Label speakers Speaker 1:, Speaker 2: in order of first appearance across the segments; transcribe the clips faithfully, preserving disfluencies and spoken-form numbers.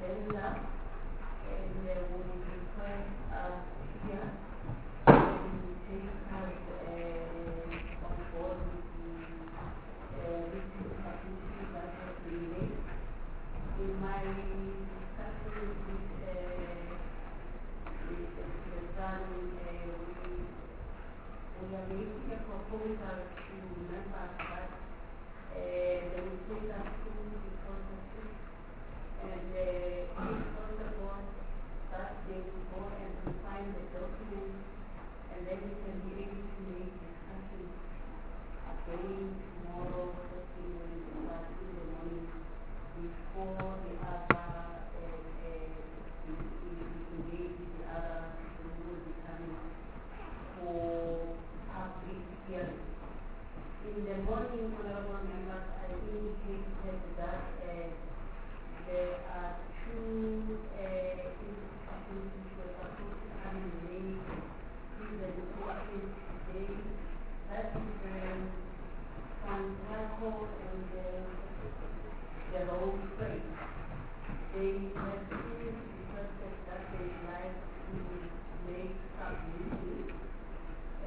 Speaker 1: Denver, and uh, we request us here to take us uh, on board with the uh, written submission that has been made. In my discussion with uh, the son, uh, we, we are making a proposal to members that uh, they will take us through the processes, and uh, if possible, that they will go and refine the documents, and then we can be able to make discussions again tomorrow, first thing when we start in the morning, before the other uh, uh, engage with the other people who will be coming for public hearing. In the morning, honorable members, I indicated that uh, there are two uh, institutions which were supposed to come and make presentations today. That is um, Santaco and uh, the road freight. They have since requested that they would like to make submissions uh,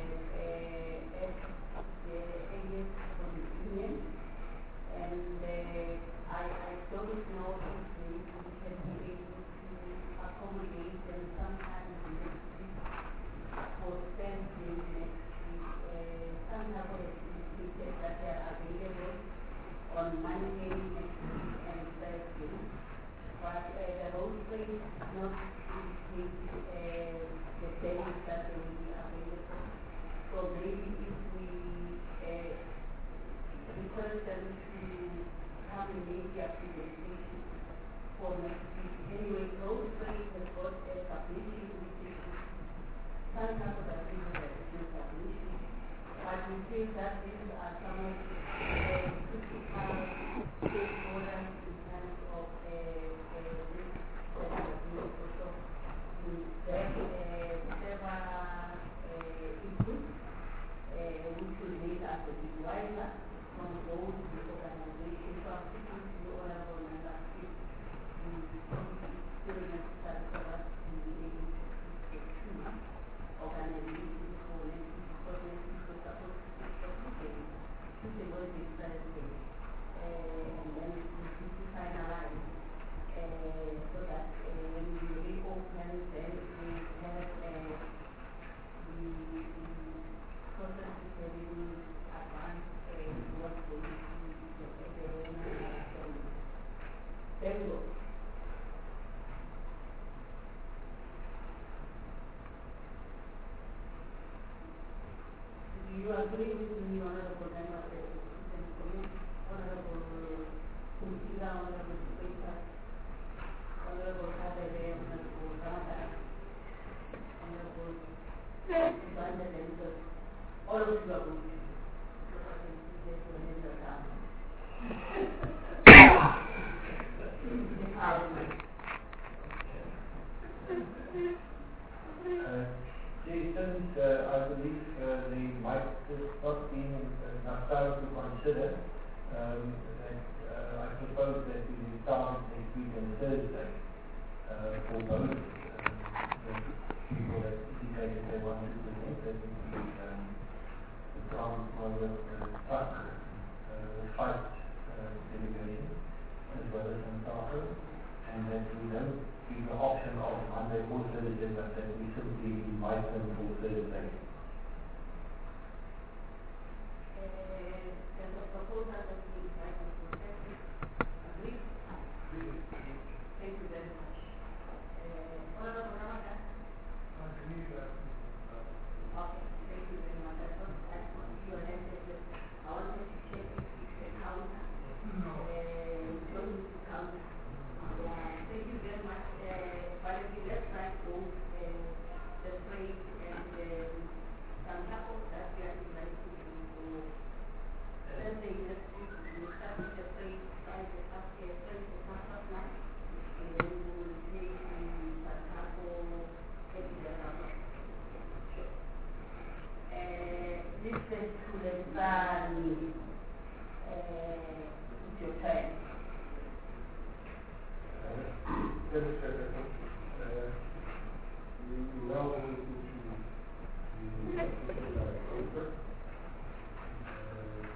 Speaker 1: uh, at the areas of the union, and uh, I, I don't know if we can be able to accommodate them sometime next week for Thursday next week. Uh, somehow has indicated that they are available on Monday next week and Thursday, but uh, the road freight is not indicate uh, the days that they will be available. So maybe if we uh, request them to come and make their presentation for next week. Anyway, road freight has got a submission which is some type of a submission. But we feel that these are some of the uh, critical stakeholders in terms of uh, uh, this uh, also to get uh, several uh, inputs uh, which will make us a bit wiser from those organizations. So I'm speaking to you, honorable members, if we still necessary for us to be able to speak to two organizations for next week, because next week we're supposed to speak for two days. Tuesday, Wednesday, Thursday, uh, and then we need to finalize uh, so that uh, when we reopen, then we have uh, the, the processes very advanced uh, what they need to do at the moment. There we go. Do you agree with me, honorable member of the Committee, honorable Kuntila, honorable Speaker, honorable Kadere, honorable Ramadan, honorable Banda Denzel, all of you are good. Because I can see that your hands are down.
Speaker 2: Uh, Jason, uh, I believe uh, the mic has not been enough time to consider. Um, and, uh, I propose that we start next week on Thursday uh, for both um, the people that indicated they wanted to present. That would be um, the Trans Motor Truck uh, Fight uh, delegation, as well as Santaco, and that we don't give the option of Monday or Thursday, but that we simply invite them for Thursday.
Speaker 1: There's a proposal that we invite them for Thursday. Agree? Thank you very much. Honorable Ramadan?
Speaker 3: Agree that.
Speaker 1: Okay, thank you very much. I thought I put your hand there. I wanted to check if it's a counter.
Speaker 3: No.
Speaker 1: Uh, don't need to counter. Yeah, thank you very much. Uh, but if you let's try both uh, the freight and um, some couple that we are inviting you for Thursday next week. We start with the freight, Friday, after freight at half past nine, and then we will take the Santaco at eleven. Uh, listen to the sun. Uh, it's your turn.
Speaker 2: Uh,
Speaker 3: just a second. Uh, we we now go into the particular contract. Uh,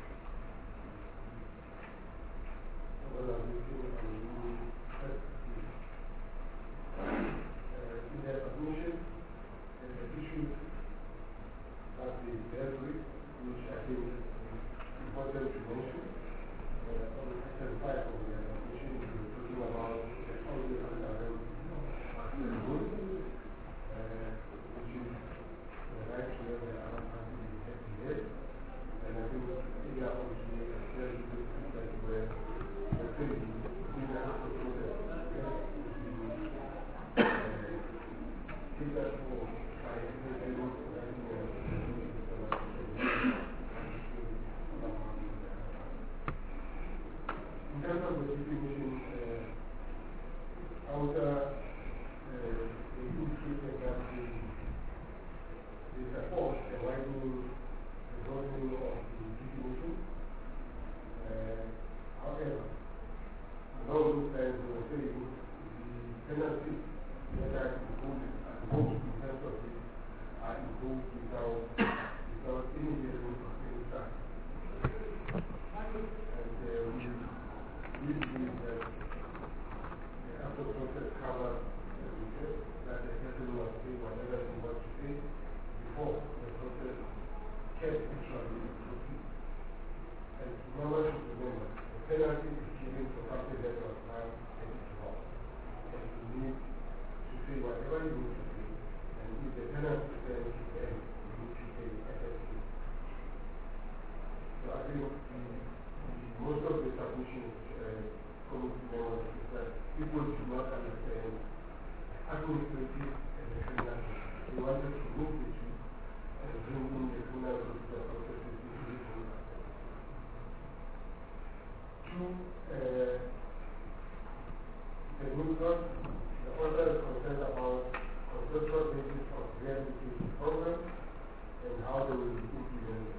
Speaker 3: Well, I'm looking at the new test. Uh, in their submission, uh, the issues have been dealt with, which I think is important to mention. Uh, on section five of the submission, we were talking about the audio and around access rule, uh, which is the right to know the around party in the F D A. And I think they are also very good that were in terms of the distribution, uh, outer, uh, the indicated that the, the support, the widening, the broadening of the distribution. Uh, however, along those lines, we were saying the penalties that are imposed at most in terms of this are imposed without, without any hearing of any fact. And uh, we, we believe that the after process covers, as we said, that the person must say whatever he wants to say before the process can actually proceed. And remember to remember, the penalty is given for something that was found and it's wrong. And you need to say whatever you need to say. And if the penalty then to end, you need to say effectively. So I think the, the, most of the submissions uh, coming to members is that people do not understand administrative and the criminal. They wanted to move the two and bring in the criminal procedure processes into the criminal. Two, uh, the movement, the author is concerned about conceptual basis of rehabilitation programs and how they will be implemented.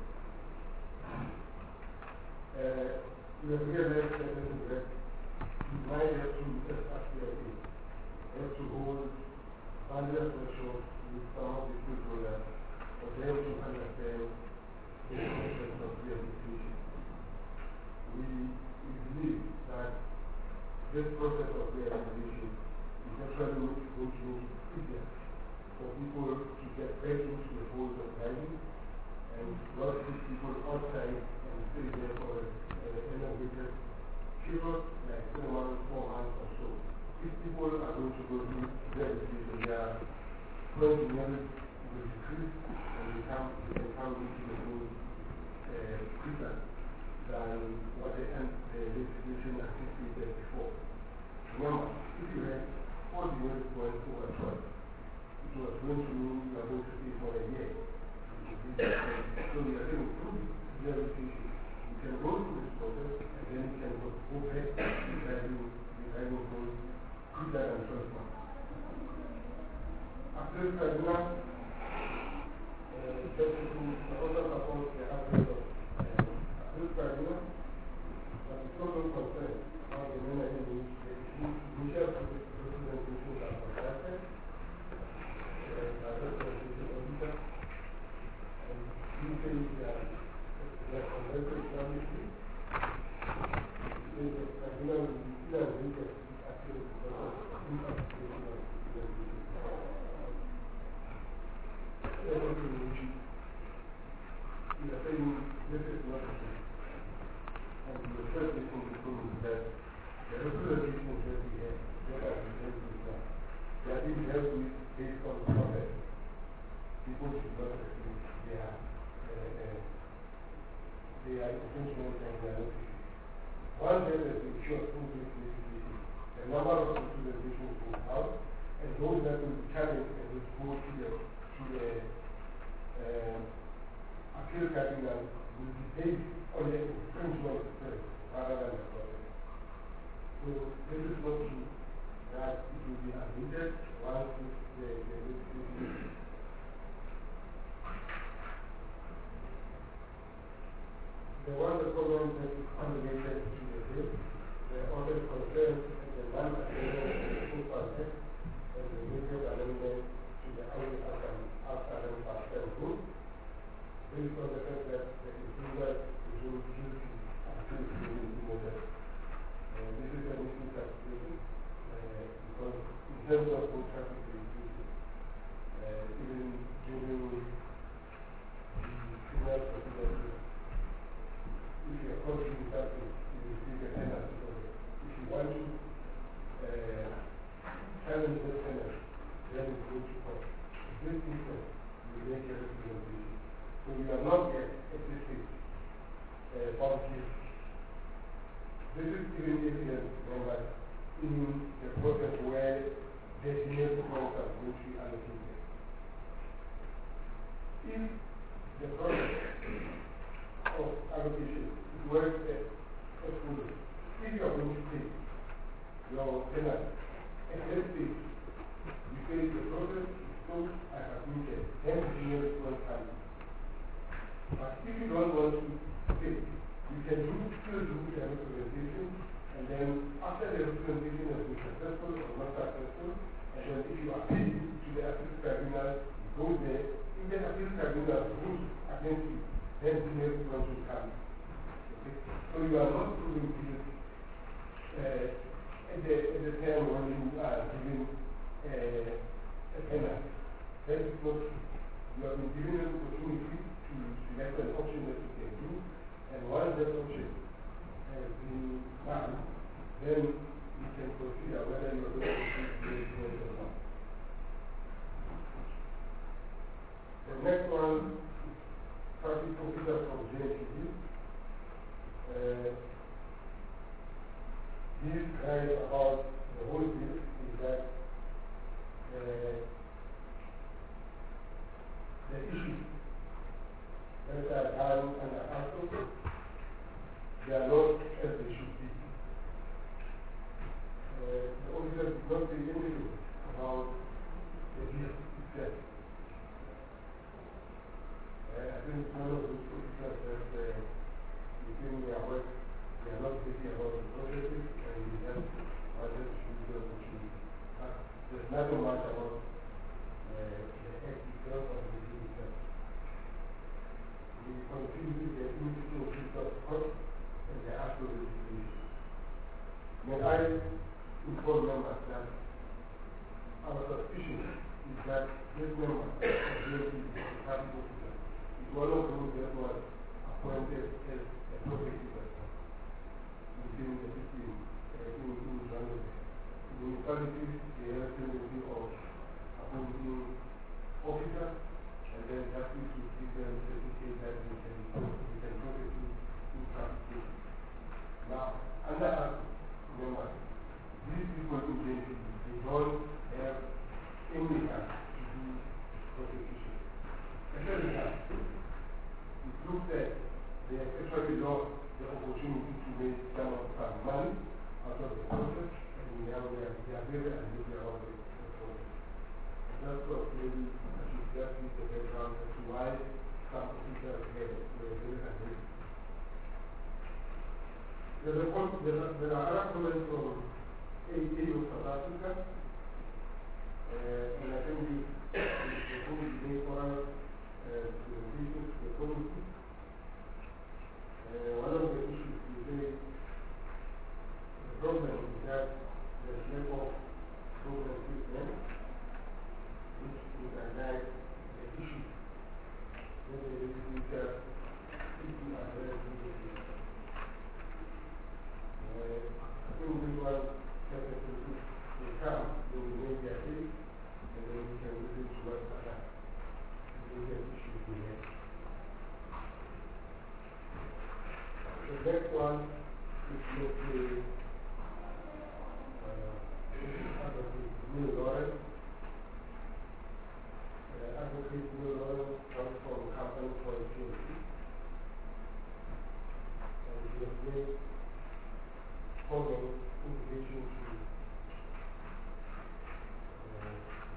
Speaker 3: Uh, we have realized that this is that we might have to just as we are in, have to hold various workshops with some of the stakeholders for them to understand the concept of rehabilitation. We, we believe that this process of rehabilitation is actually going to make it easier for people to get back into the fold of driving and not put people outside and stay there for an elongated period, like one, four months or so. If people are going to go through rehabilitation, they are going to manage to decrease and they come, they can come into the fold uh, quicker than what the, the legislation anticipated before. Remember, if you had forty years going over twelve, it was going to mean you are going to stay for a year. So we are saying through rehabilitation, you can go through this process and then you can go, go back to driving, the driving goals quicker than twelve months. After Kaduna, uh, just to the other support the average of this Kaduna, but it's also concerned how the men are in the initial representation are contracted, and by representation officer, and we say that they are converted Islamically. The Kaduna will be still as weak as it actually because of imparticipation of representation. Everything which we are saying this is not the case. And the first thing to do is that the representation that we have, that are dealt with now, they are being dealt with based on context. People should not assume they are, uh, uh, they are infringement and they are not issues. One day that we sure through this legislation, the number of representations will out, and those that will be challenged and will go to the, to the uh, appeal tribunal will be based on the infringement itself rather than the process. So this is not true that it will be admitted once the legislation. The one the problem that is unrelated to the bill, the other concern and the one that is based on the fact that the intruder is going guilty until proven innocent. Uh, this is a misinterpretation uh, because in terms of road traffic safety, uh, even during the criminal procedure, if you are caught doing something, you receive a penalty for it. If you want to uh, challenge that penalty, then you go to court. This instance, you make a representation. So you are not yet at this stage uh, found guilty. This is even evidence that in the process where designated points are going to be allocated. If the process of allocation works as follows, if you are going to pay your penalty, at that stage, you say the process is so I have committed, then the designated points come. But if you don't want to pay, you can do, still do a representation, and then after the representation has been successful or not successful, and then if you appeal to the appeal tribunal, you go there, if the appeal tribunal rules against you, then the next one will come. Okay? So you are not proving guilty uh, at, the, at the time when you are giving uh, a penalty. That is not true. You have been given an opportunity to select an option that you can do, and once that option has been done, then you can consider whether you are going to proceed to it or not. The next one is traffic officer from J T V. Uh, this guide about the whole bill is that uh, the issues that are done under council, they are not as they should be. Uh, the officer did not say anything about the bill itself. Uh, I think one of those officers that uh, within their work, they are not busy about the processes, and we just wanted to use the opportunity. But there's nothing much about uh, the act itself or the bill itself. We continue the immunity of the court and the actual legislation. May I inform members that our suspicion is that this member of the traffic officer is one of those that was appointed as a prosecutor within the system uh, in, in Johannesburg. In municipalities, they have a tendency of appointing officers, and then justice will give them a certificate that we can, we can prosecute in traffic cases. Now, under us, remember, these people in J T V, they don't have any right to do prosecution. Actually, it looks like they have actually lost the opportunity to make some of some money out of the process, and now they are, they are very unhappy about the process. And that's what maybe I should just give the background as to why some officers were very unhappy. There are, there are, there are other comments from A A of South Africa, uh, and I think this is the whole day for us uh, presentation to the community. Uh, one of the issues we say, the problem is that there's lack of program treatment, which would highlight the issue that the legislature people are very good. Uh, I think this one definitely will come, they will make their case, and then we can listen to what other related issues we have. The next one is with the uh, Advocate Neil Lawrence. Uh, Advocate Neil Lawrence comes from Company for Security. And he has made following in relation to uh,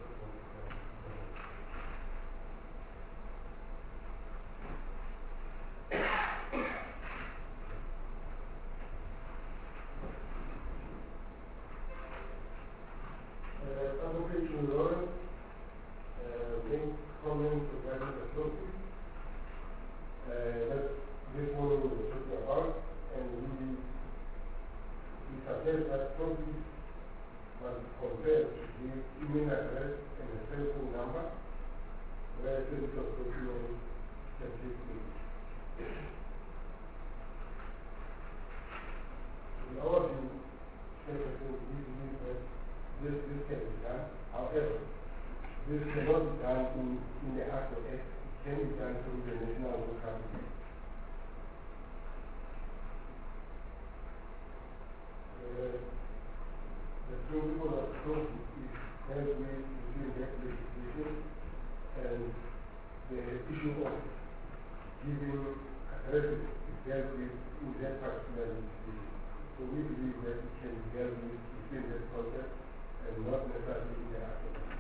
Speaker 3: uh, Advocate Neil Lawrence uh, made comments regarding the closing Uh, that's this morning we were talking about, and we, we suggest that properties must be compared to give email address and a cell phone number where service of documents can take place. In our view, Secretary, we believe that this, this can be done. However, this cannot be done in, in the Act of Act. It can be done through the National Work Cabinet. Uh, the principle of truth is held with between that legislation and the issue of giving addresses is dealt with in that particular legislation. So we believe that it can be dealt with within that context and not necessarily in the Act of Act.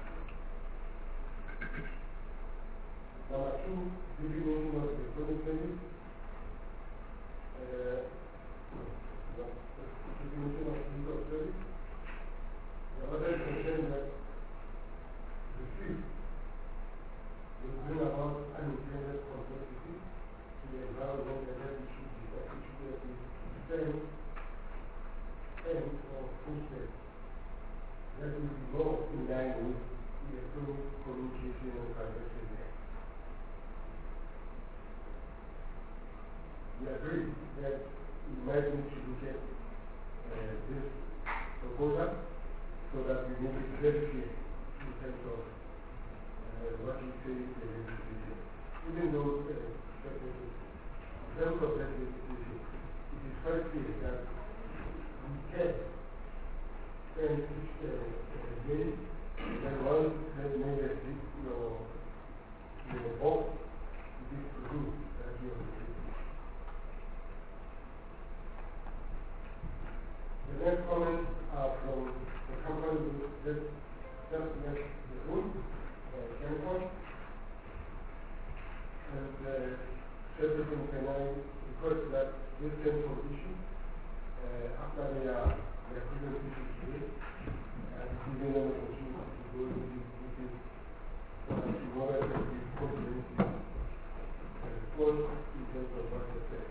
Speaker 3: Number two, definition of electronic service. Uh, no, definition of legal service. The other is concerned that the fee will bring about unintended complexity to the environment, and that it should be that it should be defend and or posted. That will be more in line with the electronic communication and transaction act. We agree that we might need to look at uh, this proposal so that we make it very clear in terms of uh, what we say is the legislation. Even though, uh, in terms of that legislation, it is quite clear that we can spend each uh, uh, day, and once that made a your, your box, it is produced that you have to. The next comments are from the company that just left the room, uh, Cancom. And uh, Secretary, can I request that this central issue, uh, after their, their presentation today, and given an opportunity to go into this meeting, uh, to more effective comprehensive response in terms of what they said.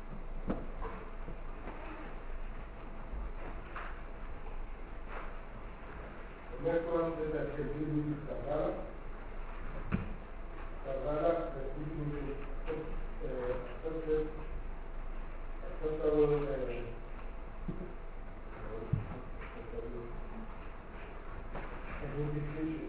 Speaker 3: The next one is that they deal with Savara. Savara, the dealing with acceptable identification.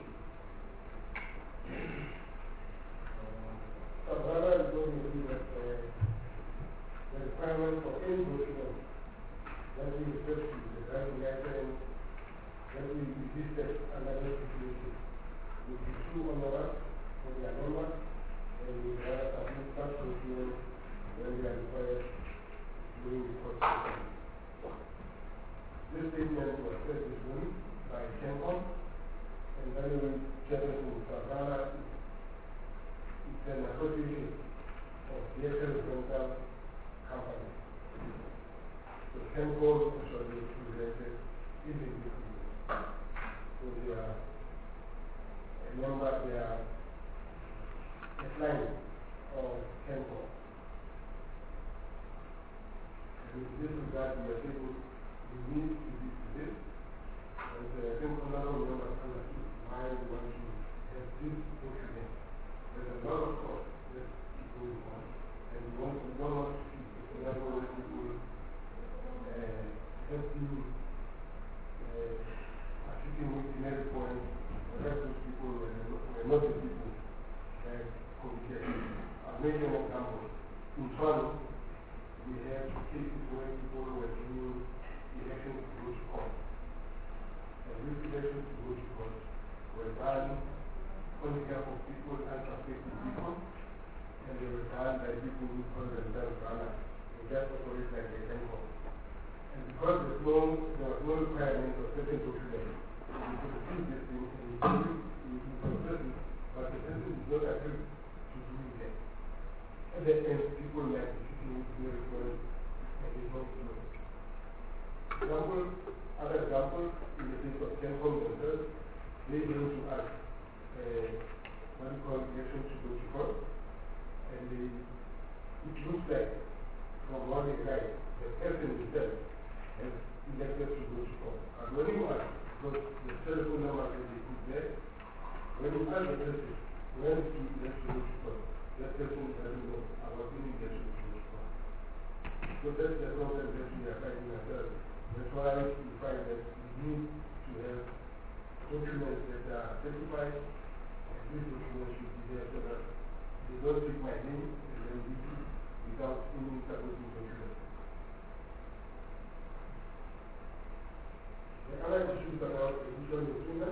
Speaker 3: Savara is going to be that the requirement for any document that we refer to the driving license that we existed under that situation would be too onerous for their members, and we would rather submit such documents when they are required during the court session. This statement was said this morning by Cancom, and Daniel Jefferson Savara is an association of vehicle rental companies. So Cancom actually represented is in this meeting. So they are a member, they are a client of Cancom. And in this regard, we are saying we need to do this. And uh, I think another member understood why we want to have this document. There's a lot of thought that is going on, and we want to don't want to see another one of people uh, helping uh, assisting with generic points, or help those people were not the people that communicate. I'll make an example. In Toronto, we have cases where people were doing elections to go to court. And these elections to go to court were done on behalf of people, unsuspecting people, and they were done by people who call themselves runners. They just operate like a temple. And because there's no, there was no requirement of certain documents, you could receive this thing and you could you could process it, but the person is not agreed to do it. At the end, people like the city with the requirement and they don't do it. Example, other example, in the case of Cancom themselves, they came to us uh, what we call election to go to court, and they it looks like, from what they write, the person himself has elected to go to court. And when you ask, because the telephone number can be put there, when you ask the person, when he elects to go to court, that person doesn't know about any election to go to court. So that's the problem that we are finding ourselves. That's why we find that we need to have documents that are certified, and these documents should be there so that they don't take my name and then leave it without any supporting documents. The other issue is about the issue of the children,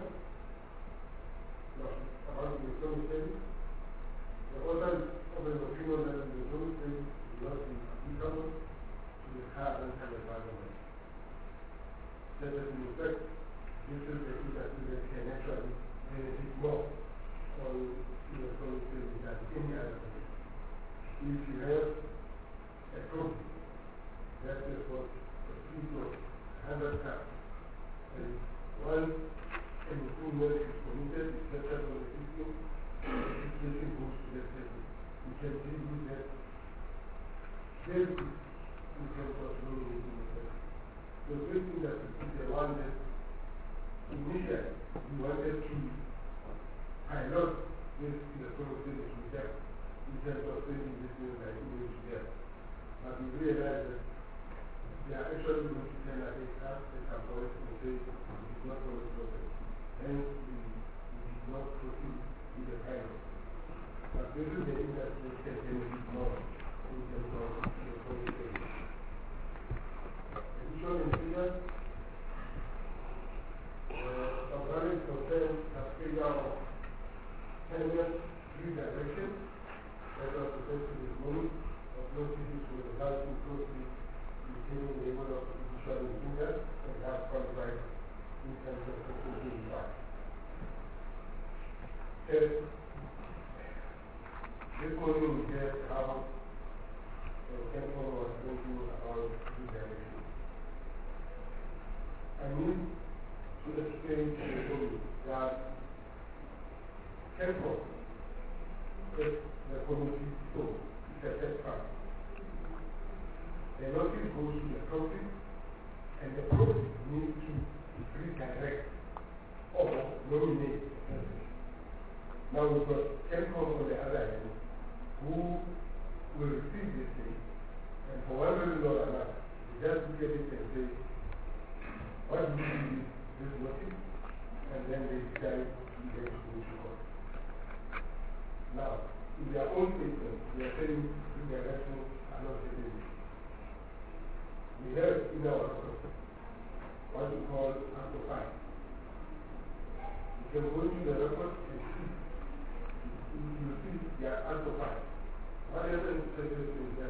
Speaker 3: about the economic studies. The author of the opinion that the economic studies is not applicable to the current environment. That is, in effect, this is the issue that we can actually benefit more on the economic studies than any other thing. If you have a group that is what a piece of hundred cups, and one an improvement is committed, is set up on the system, the situation goes to that person. We can deal with that very quick in terms of nominating the person. So this industry is the one that initially we wanted to pilot this in the process with them in terms of sending this thing like email to them. But we realized that they are actually going to tell us us at some point and say it is not going to process. Hence we, we did not proceed with the pilot. But this is the industry that can benefit more in terms of the process. Additional in figure, some various concerns have figure of tenure redirection that are presented this morning of notices with the housing closely retaining the level of judicial engineers and have qualified in terms of consulting impact. Third, this morning we heard how the Temple was thinking about redirection. I need to explain to you that Temple is the community so it's a third party. The notice goes to the profit, and the profit needs to redirect or nominate the person. Now we've got Temple on the other end who will receive this thing, and for one reason or another, they just look at it and say, what do you do with this notice? And then they decide to get to go to court. Now, in their own statement, they are saying redirection are not taking it. We have in our record what we call Act of Five. You can go into the record and see. You see their Act of Five. What happens is that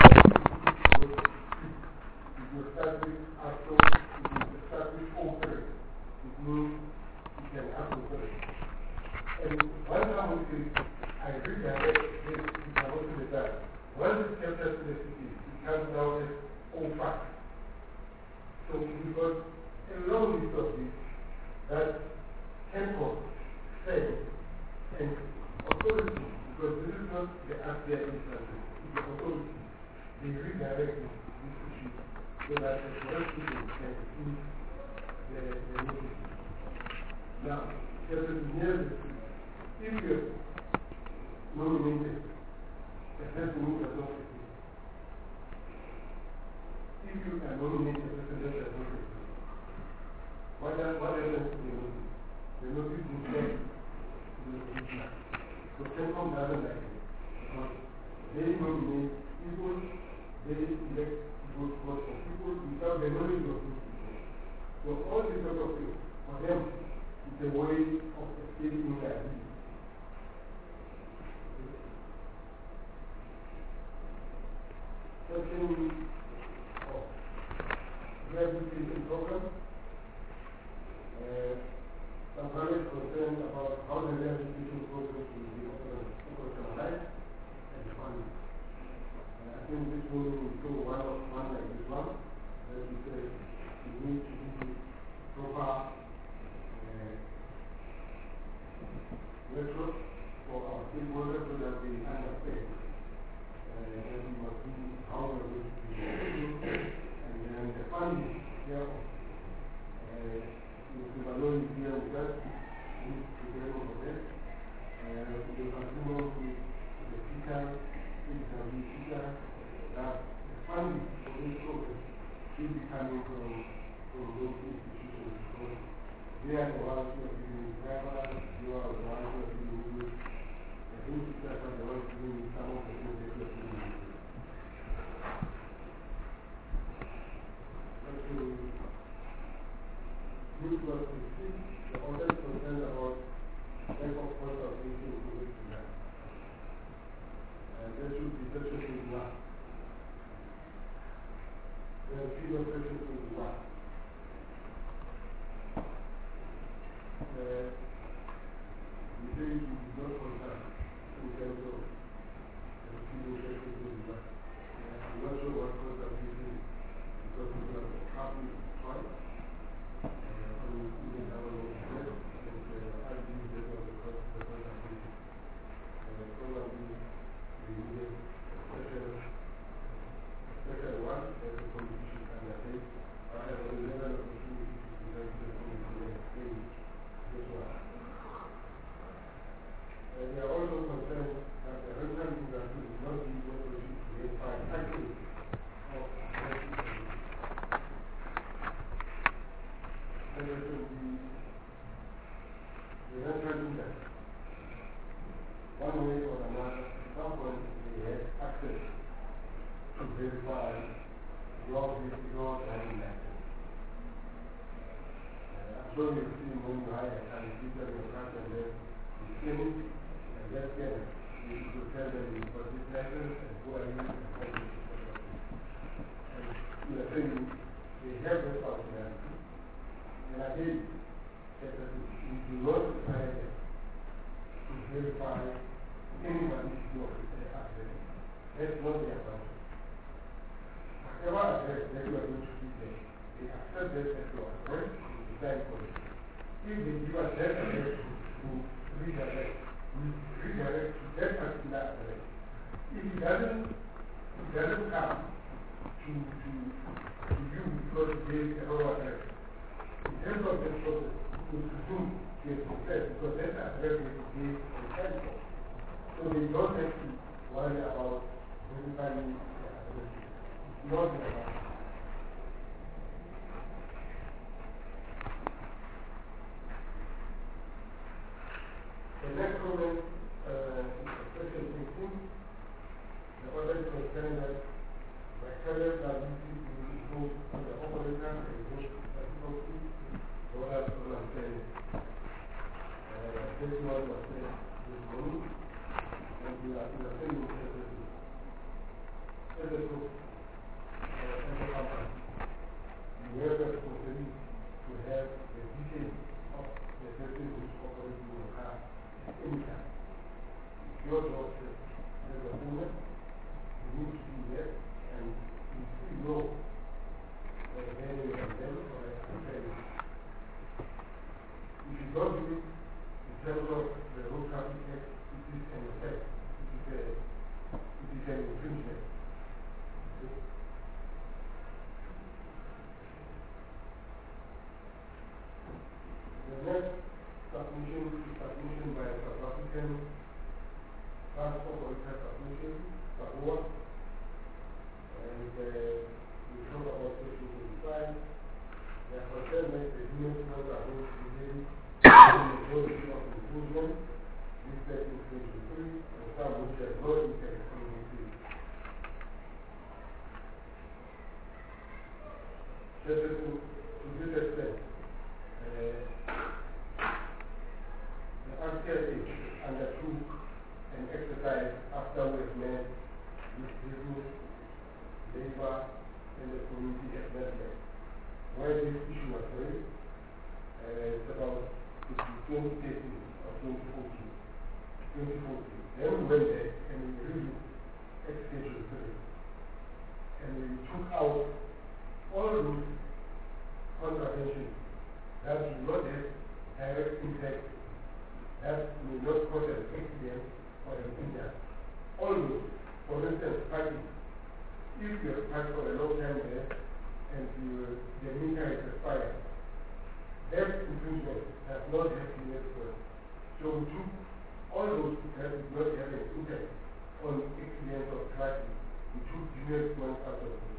Speaker 3: if you establish Act of if you establish opening, it means you can have opening. And one time we say, I redirect this, it can also be done. Once it's captured to the city, it comes down as O five. So we've got a long list of this that Temple said and authority, because this is not the act there instances, it's the authority. They redirect this issue so that the correct people can see the, the notice. Now, there is near the if you nominated a person who does not exist, if you are nominated a person that does not exist, what does what happens to the notice? The notice is sent to the commissioner. So Temple doesn't like it because they nominate people, they elect vote for people without the knowledge of these people. So all these sort of things, for them, is a way of escaping liability. Second, oh, rehabilitation program. Uh, some various concerns about how the rehabilitation program will be operationalized and funded. Uh, I think this one will show one of one like this one, that we say we need to do proper uh, network for our stakeholders so that they understand uh, ones who are giving grammar, you are the ones who are giving English. I think teachers are the ones giving some of the things that you are giving English. But to good work to see, the order is concerned about lack of consultation to which we have. And that should be such a thing now. There are fewer questions in the one. Uh, we say you do not consult in terms of the fewer questions in the one. I'm not sure what consultation is because we are happy to try. Uh, on even our own head, and uh, I believe that was the consultation. Uh, probably we need a special Second one, as a competition undertake, I have another opportunity to present the committee and explain this one. And we are also concerned that the rental industry is not being able to verify accuracy of rental. And it will be the rental industry. One way or another, someone may have access to verify your your driving license. Uh, I'm sure you've seen when you hire a car, you tell your car and then you scan it, and that scan it. You will tell them you've got this license and who are you and all this. And you are saying they have this functionality. And again, that we do not require them to verify anybody's your address. That's not their function. Whatever address that you are going to give them, they accept that as your address and decide for it. If they give us that address to redirect, we redirect to that particular address. If it doesn't, it doesn't come to, to, to you because there is a wrong address. In terms of that process, we presume to a success because that address is gave and sent for. So they don't have to worry about verifying the address. Not the The next comment uh, is section eighteen. The order is concerned that vicarious liability will improve on the operator and improve difficulty. So that's what I'm saying. Uh, this is what was said this morning, and we are saying this. As a group, we have the responsibility to have the details of the person who is operating your car at any time. If your job says there's a owner, you need to be there and you still know whether there is a them or a family. If you don't do it in terms of the road traffic act, it is an offense. It is, a, it is an infringement. The next submission is submission by a South African transport operator submission, SAOA, and uh, we talk about section twenty-five. They are concerned that the unit codes are going to be ready in the policy of improvement, listed in section three, and some which have no impact on the field. Just to, to this extent, uh, the R T I undertook an exercise after we have met with business, labor, and the community at network, where this issue was raised. Uh, it's about twenty thirteen or twenty fourteen. twenty fourteen. Then we went there and we reviewed schedule three. And we took out all those contraventions that do not have direct impact, that may not cause an accident or an injury. All those, for instance, parking. If you have parked for a long time there and you, the meter is expired, that infringement does not have to be exposed. So we took all those that did not have an impact on accidents or crashes. We took generic ones out of it.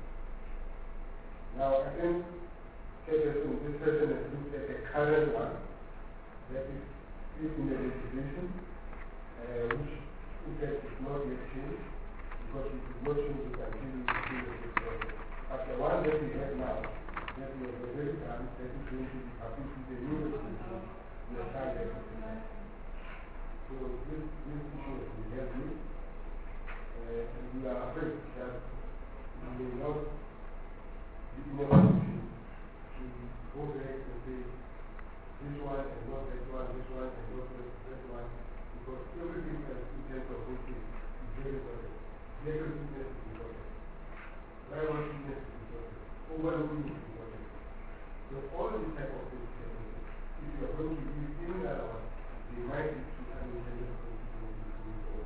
Speaker 3: Now, I think Peterson, this person has looked at the current one, that is is in the legislation, uh, which in fact is not yet changed, because it is not changed until we see the process. But the one that we have now, that we have already done, that is going to be published in the new legislation, we are trying to do that. So this, this issue we have this, uh, and we are afraid that we may not be in a position to go back and say this one and not that one, this one and not that one, because everything else in terms of voting is very important. Legal fitness is important. Driver fitness is important. Overlooking is important. So all these type of things can be, if you are going to use any other one, they might lead to unintended consequences moving forward.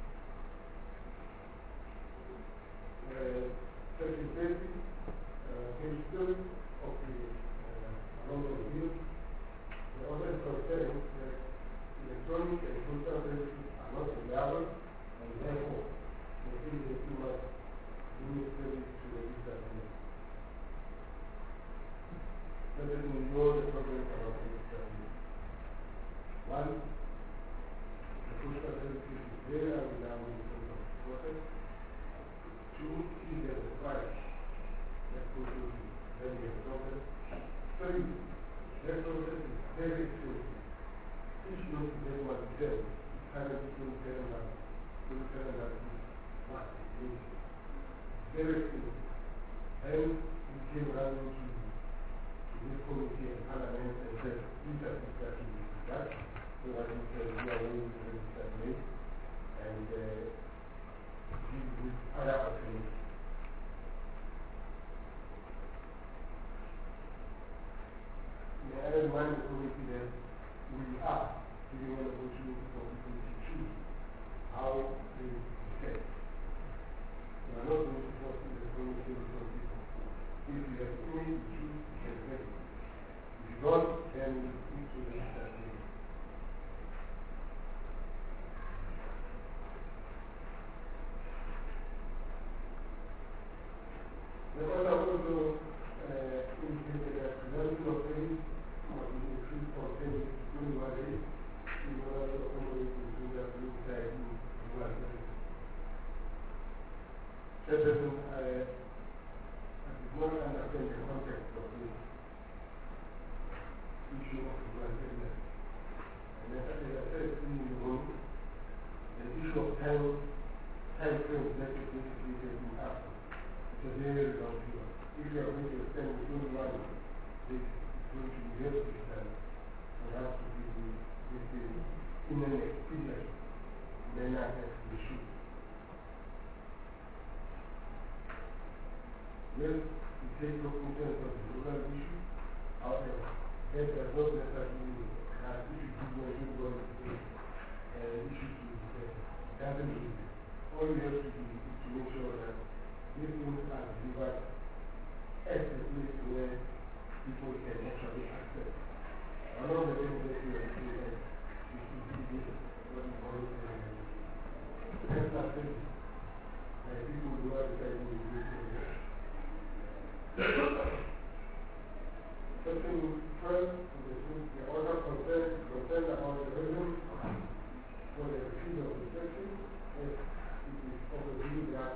Speaker 3: Uh, Section twenty, uh, page three of the uh, along the review, the order is concerned that electronic and postal services are not reliable, and therefore the agency must limit service to register them. Let us know the problems about register them. One, the postal services is very unreliable in terms of process. Two, if there is a price, that process is very expensive. Three, that process is very expensive. Each note that was built is currently twenty-seven dollars. twenty-seven dollars is what it means. Very expensive. Then we came running to, to this committee and parliament and said, these are discussions with that. So that we said, we are willing to register late and uh, give this other opportunity. May I remind the committee that we are giving an opportunity for people to choose how they decide. We are not going to force the committee on people. If you have any to choose, you can take it. If you don't, then you need to register it. The order also uh, indicated that presumption of age must be increased from ten to twenty-one days in order to accommodate the children who reside in rural areas. Chairperson, I, I did not understand the context of this issue of rural areas. And as I said in the room, the issue of time, time frames that is basically taken up. It's a very long period. If you are going to extend twenty-one days, it's going to be very difficult for us to be within in an expedient manner as we should. Well, we take cognizance of the rural issue. However, that does not necessarily mean that if you give your children an issue to the it doesn't mean it. All we have to do is to make sure that these things are delivered at the place where people can actually access. One of the things that we are doing is to do what we call personal service. Like people who are deciding to do it. Section twelve, the order concerned concerned about the reason for the receipt of inspection, as it is of the view that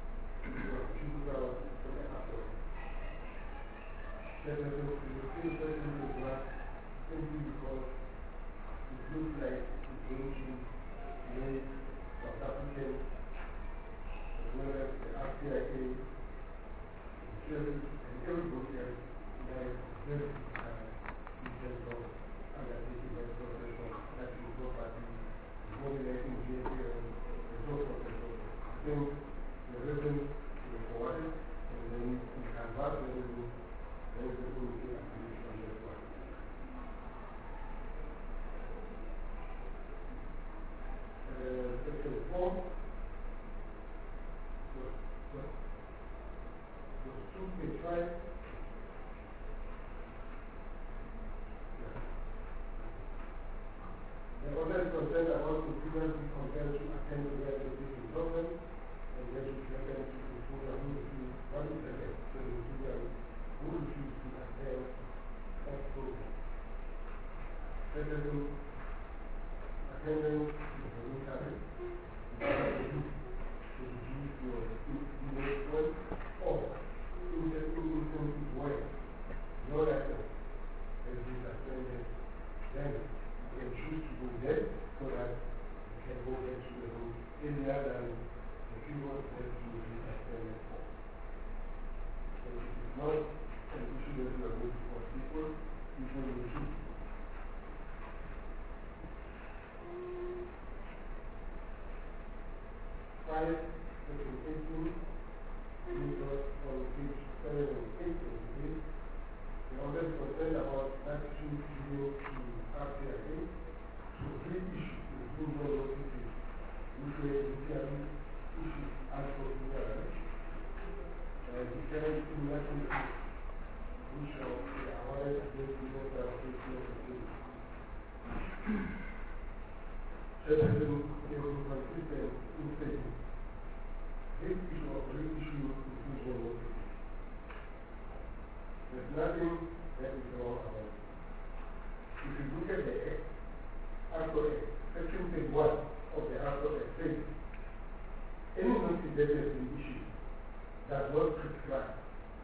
Speaker 3: that the European President is not simply because it looks like it's going to make South Africans as well as the R C I A, the service, and everybody else that is very in terms of undertaking that process of national property, mobilizing G S A, and so forth and so forth. I think the reason is forwarded, and then we can work the reason. There is a committee activity on that one. Uh, section four was, was, was two page five. Yeah. The order is concerned about the previously compared to attend to the education program, and that is referred to the program who is one second, so the program who refused to attend that program. certain attendance to the room service, you have to do to reduce your investment or in the incentive way. No license has been suspended, then you can choose to go there so that you can go back to the room earlier than the period that you will be suspended for. So it is not an issue that you are going to force people, people will choose. Five, section eighteen, which was on page seven and eight of the bill. The order is concerned about attitude given to R T I A to reissue the infringement notices, which were initially issued as for the different similar cases, which are awarded against the member of the state. Certain inconsistent in stating this issue of reissue infringement notices. There's nothing that is wrong about it. If you look at the Act, Article Act, Section thirty-one of the Article Act says, any notice that has been issued does not prescribe.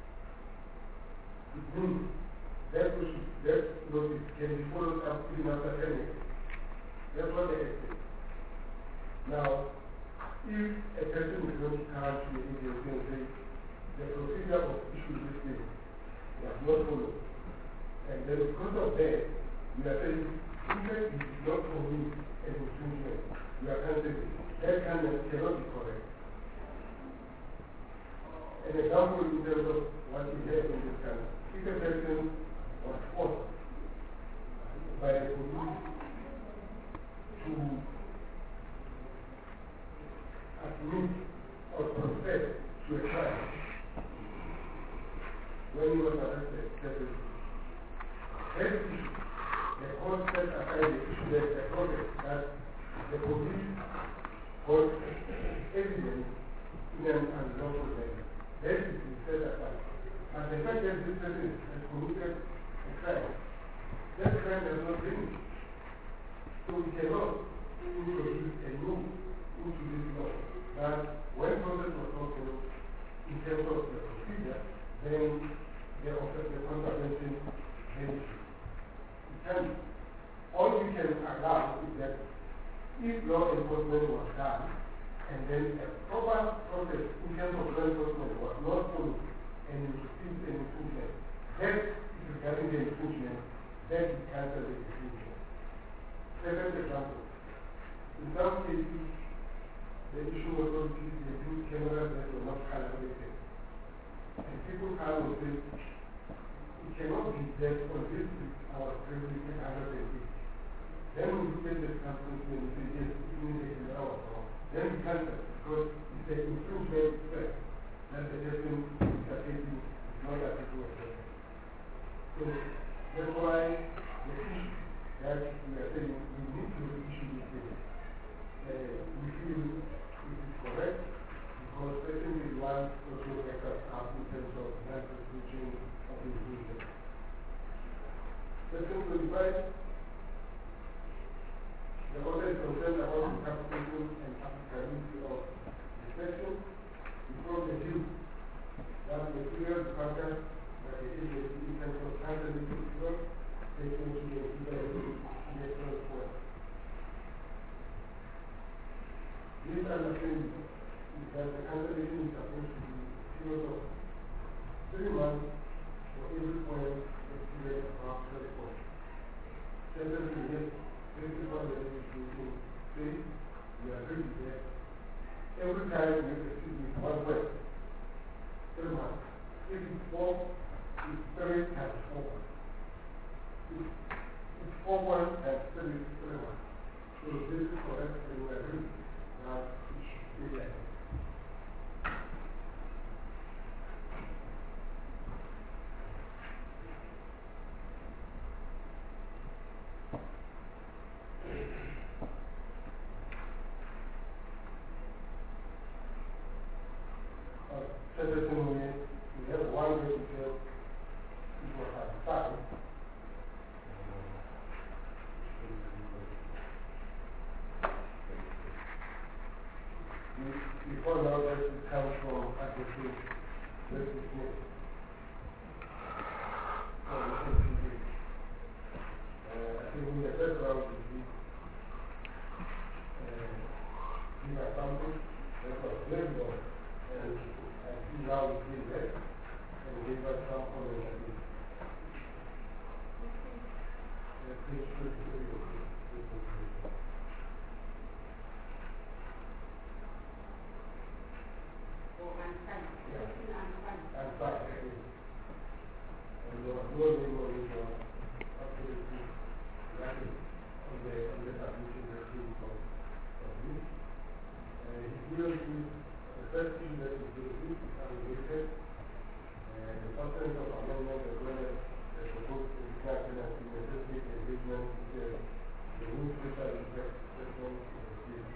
Speaker 3: It means that, that notice can be followed up even after ten years. That's what the Act says. Now, if a person is going to come to the agency and say, the procedure of issuing this thing was not followed, and then because of that, you are saying, even if it is not for me an infringement, you are cancelling it. That cannot, cannot be correct. An example in terms of what we have in this country, if a person was forced by the police to admit or confess to a crime when he was arrested separately. That issue, the court set aside the issue that the process that the police got evidence in an unlawful manner. That is set aside. But the fact that this person has committed a crime, that crime has not finished. So we cannot introduce a new into this law that when process was not followed in terms of the procedure, then the offer the contravention vanishes. It can be. All we can allow is that if law enforcement was done and then a proper process in terms of law enforcement was not followed and you received an infringement, that is regarding the infringement, that is cancel the infringement. Second example, in some cases, the issue was not they do cameras that were not calibrated. And people come and say, it cannot be that on this week our privilege is one hundred eighty. Then we look at the company and we say, yes, it means a camera was wrong. Then we cancel because it's an infringement threat that the person is interpreting is not that it was there. So that's why the issue that we are saying we need to issue this thing. Uh, we feel it is correct because Section thirty-one also makes us up in terms of non-prescription of infringement. Section twenty-five, the order is concerned about interpretation and applicability of the section because the view that material department by the agency in terms of handling the procedure taken to the electoral form. This understanding is that the cancellation is supposed to be a period of three months for every point exceeded above thirty points. Secondly, yes, this is what the legislation says. We agree with that. Every time you exceed with one point, three months. If it's four, it's three times four points. If it's four points times three, three months. So this is correct and we agree. Now, it should be like that. We have one way to tell people how to fight. we, we found out that it comes from Advocate Leslie Smith. So we can see it. Uh, I think in the first round we did uh, give us something that was very long. And I see now we came back and gave us some comment at it. Uh, page twenty-three of this information.
Speaker 1: Oh, I'm fine.
Speaker 3: Yeah.
Speaker 1: I'm fine.
Speaker 3: I'm fine. And there was no name on it or absolutely nothing on the, on the submission that came from, from you. Uh, he will be the first thing that he will do is unrelated. And the substance of amendment as well as the proposed discussion and necessary engagement details the new special effect assessment of the case.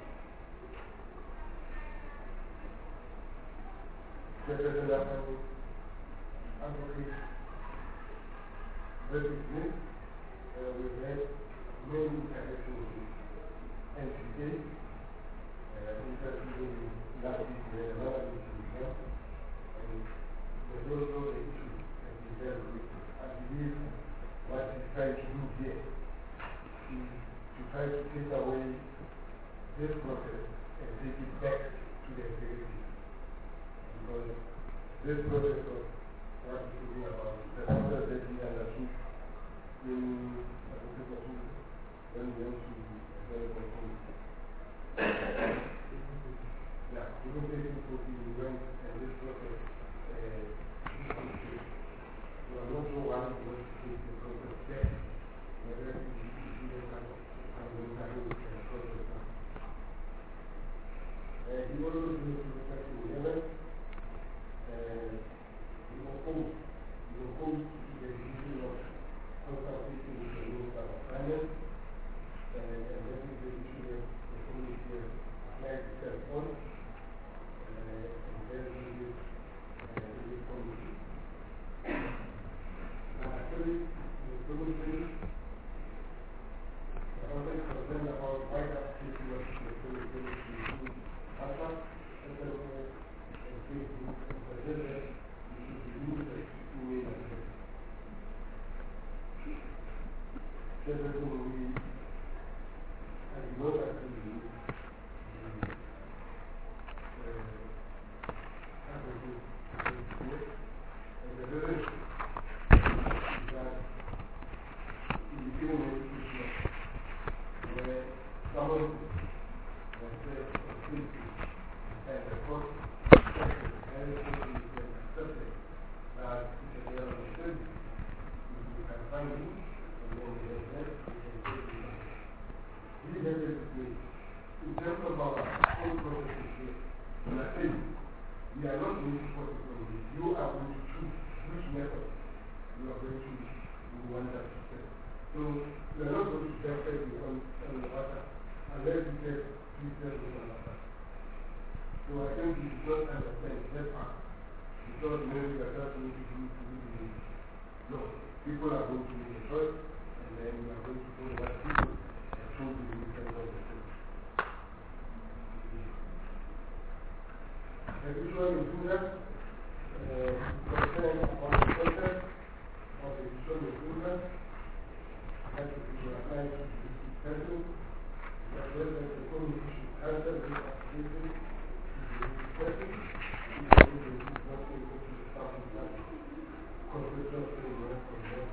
Speaker 3: Chairperson Apani, Advocate Leslie Smith, uh, we've had many interactions with N C K. Uh, interviewing last week, we had another meeting with them, and there's also the issue that we dealt with. I believe what he's trying to do here is to try to take away this process and take it back to the executive. Because this process of what we're talking about, the process that we undertook in the process of when we went to the development committee. Yeah, we don't take it for the event and this process. Uh, so I'm not sure why we want to take the process back. Whether it is the kind of process. Uh, he also goes to the section eleven. Uh, we oppose, we oppose to the decision of consultation with the Minister of Finance, and that is the issue that the committee has applied itself on, uh, and then we will uh, this committee. Uh, actually, the committee is also concerned about why the application of the committee to include WhatsApp, S M S, and Facebook, and suggested we should remove the email address. Chairperson, we I do not agree with the advocate and the reason is that in the given education where someone was said or guilty and the court accepted and accepted that if they are understood, you can find him and then they are left, you can take him. We have this way. In terms of our own processes here, we are saying we are not going to focus on this. You are going to choose which method you are going to you want us to take. So we are not going to definitely be on, on the water unless we get please tell me on water. So I think we should not understand that part because maybe we are just going to do to do this. No, people are going to make a choice and then we are going to follow what people have told you in terms of the truth. The usual improvement uh, concern upon the content of the usual improvement that is to apply to the person as well as the committee should answer this application to the person who is going to be working with the staff of that conceptual framework for them.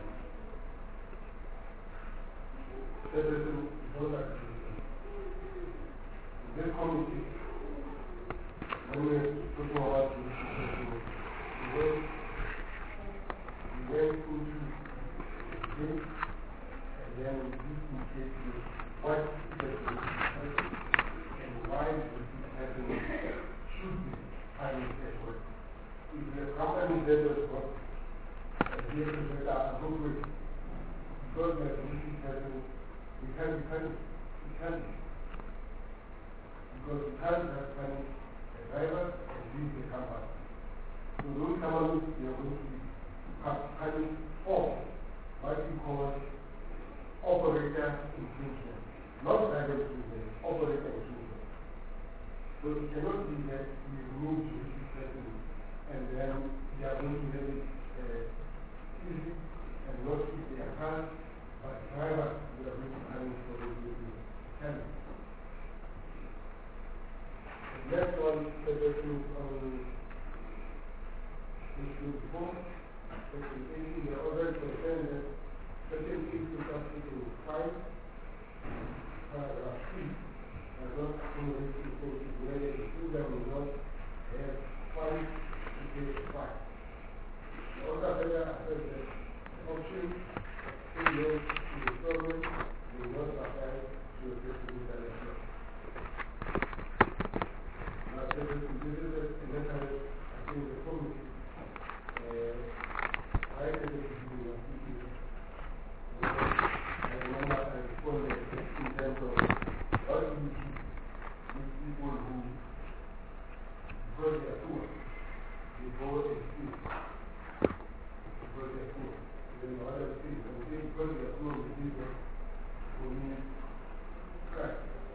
Speaker 3: The person is not activity. This committee, when we are talking about the issue, we went, we went into this and then we indicate to what is the solution and why this happening should be having effort. If the company does not work, the efforts are appropriate because the solution happening, we can't be punished. We can't. Because we can't have punished the driver and leave the company. So those companies, they are going to be punished for what we call operator infringement. Not driver infringement, operator infringement. So it cannot be that we remove this person and then they are going to have it uh, easy and not if they are hard, but driver, we are going to punish for those who can. The next one, the person on issue four, section eighteen, the other concern that section eighteen, article five, paragraph three, are not only to say whether the student will not have five to take five. The other area says that the option to go to the program will not apply to a person with an exam. Now, this is a letter, I think, the committee. I think it is to do I remember I responded in terms of what do you keep with people who, because they are poor, they go and steal. Because they are poor. Then the other thing, when they say because they are poor, we give them who need crack.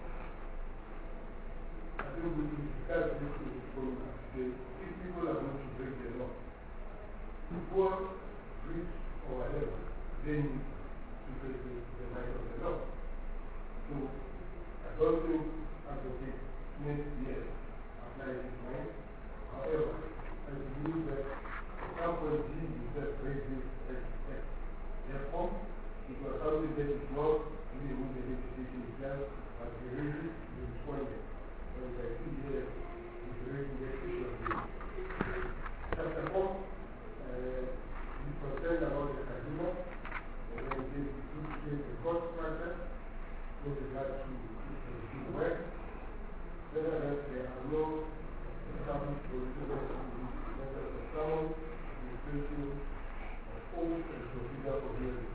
Speaker 3: I think we should discuss this with people. If people are going to break the law, poor, rich, or whatever, they need to face the, the light of the law. So, I don't think advocate Smith yet applies his mind. However, I believe that at some point he himself raised this as as therefore, it was something that is not really with the legislation itself, but he raised it, he responded. And I see here, he's raising the issue of this. Chapter four, uh, he's concerned about the casino, and then he gives the court structure with regard to the West. Nevertheless, there are no established procedures in methods of sound, administration, of oath, and procedure for hearing.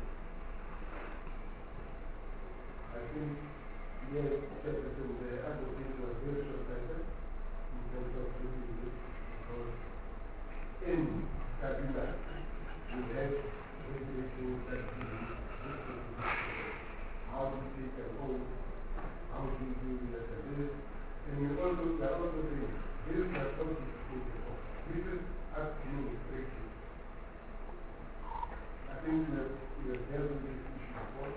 Speaker 3: I think here, Jefferson, the advocate was very short-sighted in terms of doing this, because in Kabila, we have regulations that we how do you take an oath, how do you do this and this, and you also, you are also saying, this is not something to do before. This is administration. I think we have, we have dealt with this issue before.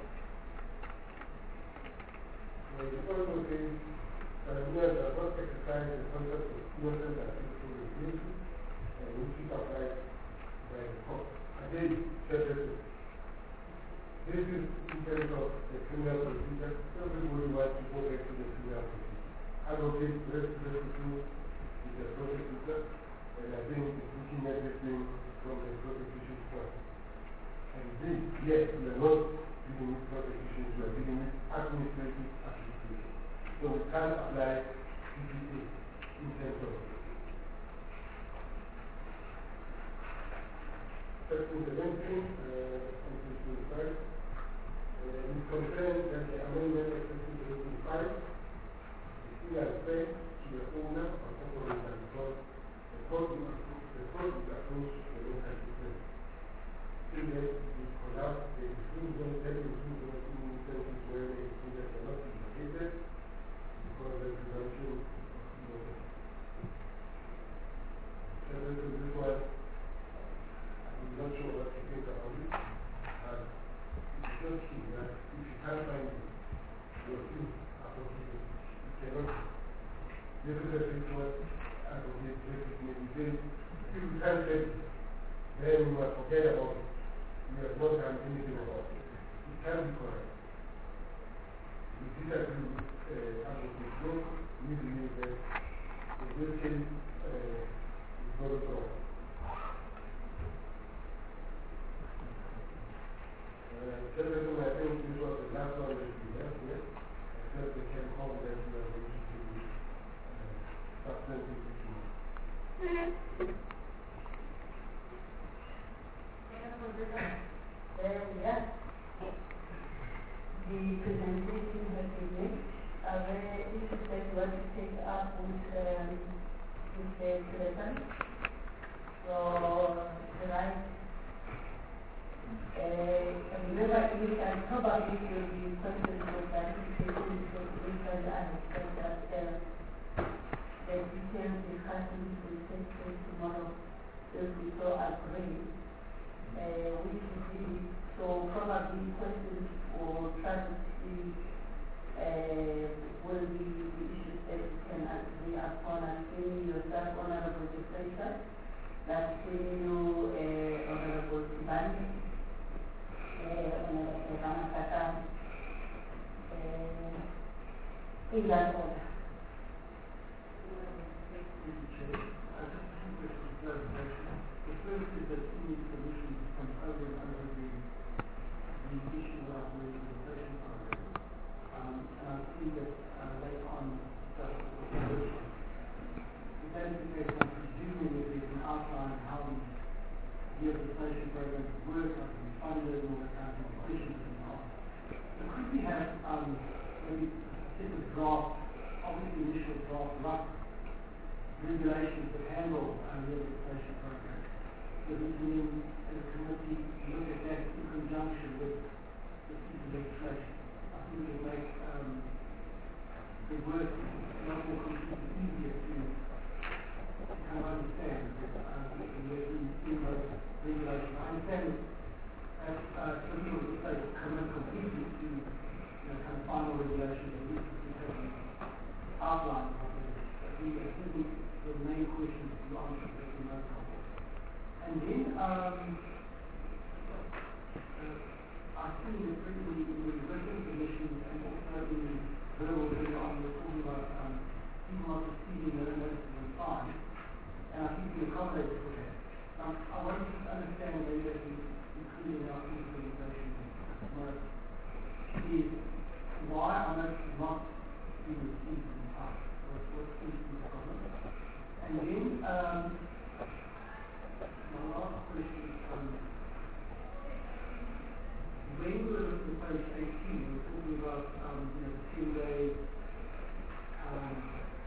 Speaker 3: Well, it also says that we does not exercise the concept of innocent and peaceful regulation, and which is applied by the court. Again, separately. This is in terms of the criminal procedure. Everybody wants to go back to the criminal procedure. Advocate restitution is the prosecutor, and I think it's looking at everything from the prosecution point. And this, yes, we are not dealing with prosecution, we are dealing with administrative application. So we can't apply C P A in terms of it. Section seventeen, uh, and twenty-five. We confirm that the amendment of section twenty-five is still as fair to the owner of operator because the court will approach the local system. Still then, we collapse the exclusion, that exclusion in instances where the exclusion cannot be located because the presumption of innocence. So this one, I'm not sure what to think about it. But it's not true that if you can't find it, your feet are forgiven. You cannot. This is a bit what advocate justice may be saying. If you can't get it, then you must forget about it. You have not done anything about it. It can be correct. We disagree with uh, advocate Joe. We believe that in this case, uh, it's not wrong. Gentlemen, I think this was the last one that we have here. I felt we can hope that we are going to do substantive issues.
Speaker 1: Yes. The presentation has been made. Are there issues that you want to take up with, um, with the president? So, tonight, uh, remember, we can probably will be questions for clarification because we can understand that uh, parent discussions will take place tomorrow. If we so agree, uh, which will be, so probably questions or try to see uh, will be the issues that you can agree upon and seeing yourself, Honorable Defender, like seeing you, uh, Honorable Sibani, uh, Honorable Ramakata, uh, in that order.
Speaker 3: The first is that in the commission becomes over and over again the issue of the implementation program. Um, and I see that uh, later on just the commission. If that is the case, I'm presuming that there's an outline of how the implementation programs work, how to be funded, and all that kind of questions and so on. So could we have um, maybe a set of draft, obviously initial draft rough regulations that handle um, the implementation program? So we can, as a committee, look at that in conjunction with the piece of legislation. I think it will make um, the work much more completely easier to kind of understand uh, in those regulations. I understand that uh, some people would say commit completely to you know, kind of final regulations, at least if we have an outline of it. But we, I think we, the main questions to be answered that we most of. And then, um, uh, I see in the, in the, in the written submissions and also in the verbal earlier on, we're talking about um, people not receiving their notices on time, and I think we accommodate for that. Um, I want to just understand maybe that we include in our presentation tomorrow is why our notices not being received in time. What, what seems to be the problem? And then, um, my last question is, um, when we were looking at page eighteen, we were talking about, um, you know, the ten day, um,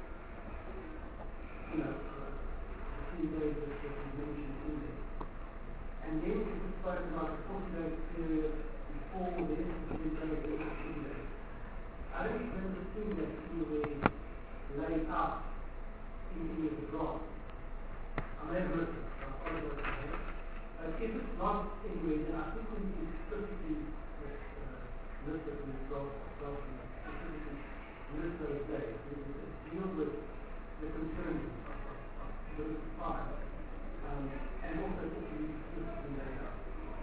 Speaker 3: you know, uh, the ten days that, that you mentioned in there. And then we spoke about the forty day period before the ten days, the ten days. I don't remember seeing that anywhere laid out in any of the draft. I may have missed it. But if it's not anywhere, then I think we need to explicitly uh, list it in the draft document, specifically list those days. It deals with the concerns of, of, of those time, um, and also to be explicitly laid out.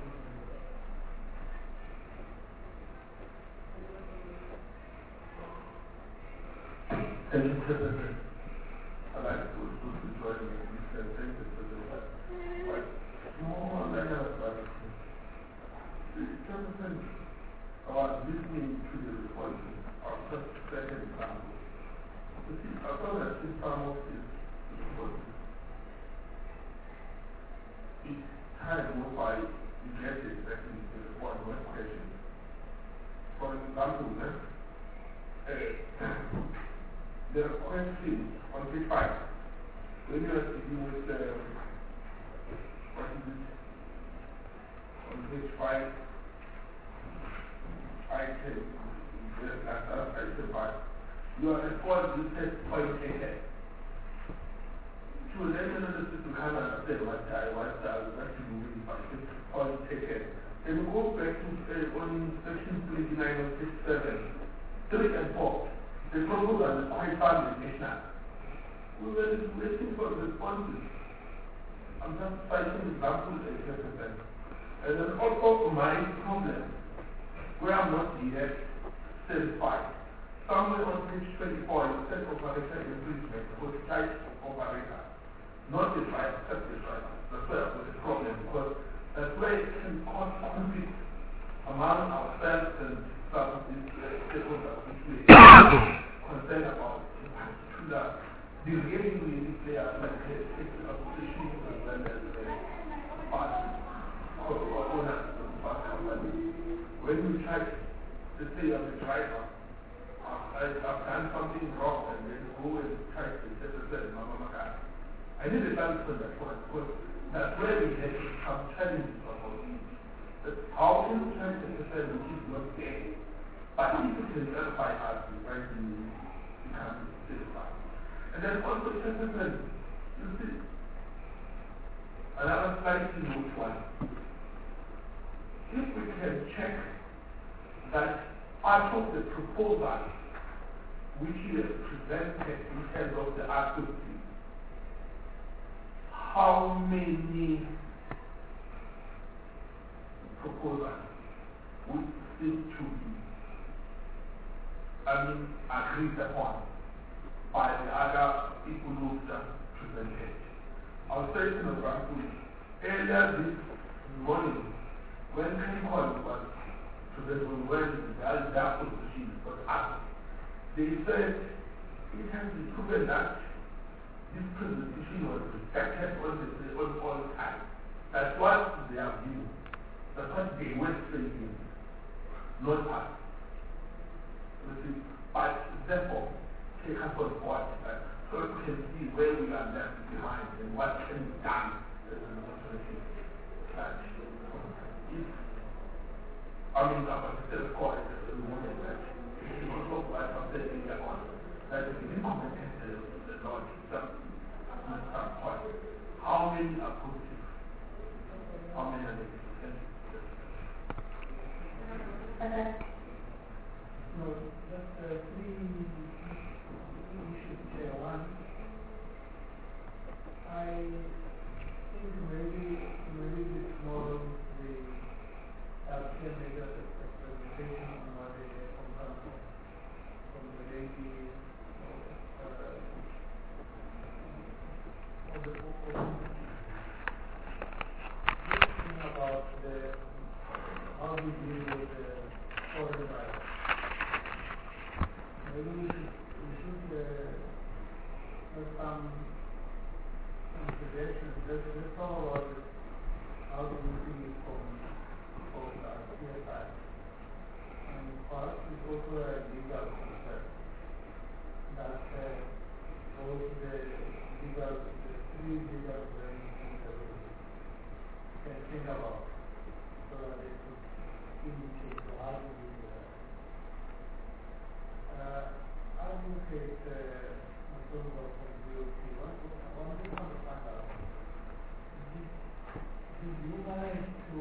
Speaker 4: Thank you, President. I'd like to, to, to join in this uh, thank you, President. But more than that, the President, I was listening to the report of just second example. You see, I thought that this time of this report, each time goes by, you get it exactly the report, one question. For example, uh, there are questions on page five. When you are dealing with um, what is it? On page five, item, that's item five. Your report you said point taken. To let another to kind of understand what I what I would like to do with my point taken. Then we go back to uh, on section twenty-nine of page seven, three and four. The proposal is quite foundational. We were waiting for responses. I'm just citing examples and represent. And then also my problem, where I'm not yet satisfied. Somewhere on page twenty-four, it says operator improvement for the type of operator. Not the right, except the right. That's where I was the problem, because that's where it can cause conflict among ourselves and some of these stakeholders which we concerned about in particular the really really players like the opposition as well as the party or owners of the bus company. When we try to say I'm a driver, I've done something wrong and then go and try to say Mama Maka. I need a chance for that one because that's where we had some challenges about it. How can we try to understand which is not there? But if you can verify us, right, you become satisfied. And then on the settlement, you see, another slightly which one. If we can check that part of the proposal which he has presented in terms of the R two P, how many proposals would seem to be, I mean, agreed upon by the other people who just presented. I was saying to the earlier this morning, when Lincoln was presented, when their position was asked, they said it has been proven that this presentation was respected all the all, all the time. That's what their view. That's what they were saying, not us. But therefore, take us on board, uh, so we can see where we are left behind and what can be done as an alternative. That if, I mean, I'm still calling it a moment that it was also what I'm saying earlier on, that if we implement the law to some, at some point, how many are positive? How many are negative?
Speaker 2: No, just uh, three issues here. One, I think maybe maybe it's more the African major experimentation on what they come from from the lady uh, of the book. Thinking about the how we deal with the foreign virus. Maybe we should, we should uh, have some considerations. Let's, let's talk about it. How do we see it from, from the C S I? And for us, it's also a legal concern that uh, both the legal, the three legal branches can think about so that they could indicate how do we Uh, I would say uh, in terms of D O T, one, one thing I want to find out, did, did you manage to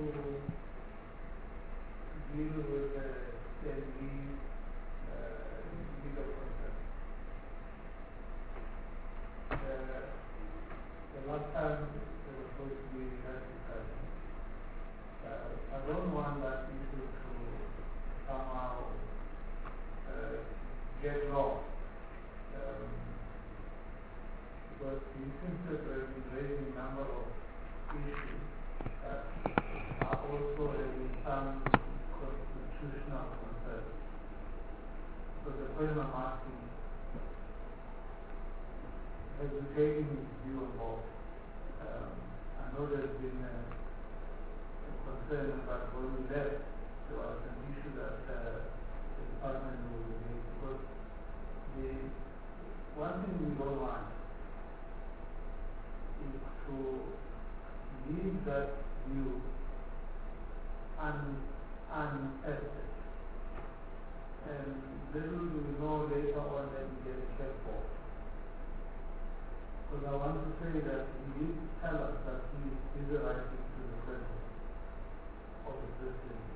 Speaker 2: deal with the state lead uh, legal concern? Uh, the last time there was supposed to be that discussion. Uh, I don't want that issue to somehow uh, get lost. Um, because you seem to have been raising a number of issues that are also having some constitutional concerns. So the question I'm asking, has been taking his view on both. Um, I know there's been a, a concern about when we left, there was an issue that uh, the department will make, because the one thing we don't want is to leave that view un, untested. And little do we know later on that we get a check for. Because I want to say that he did tell us that he is writing to the president of the presidency.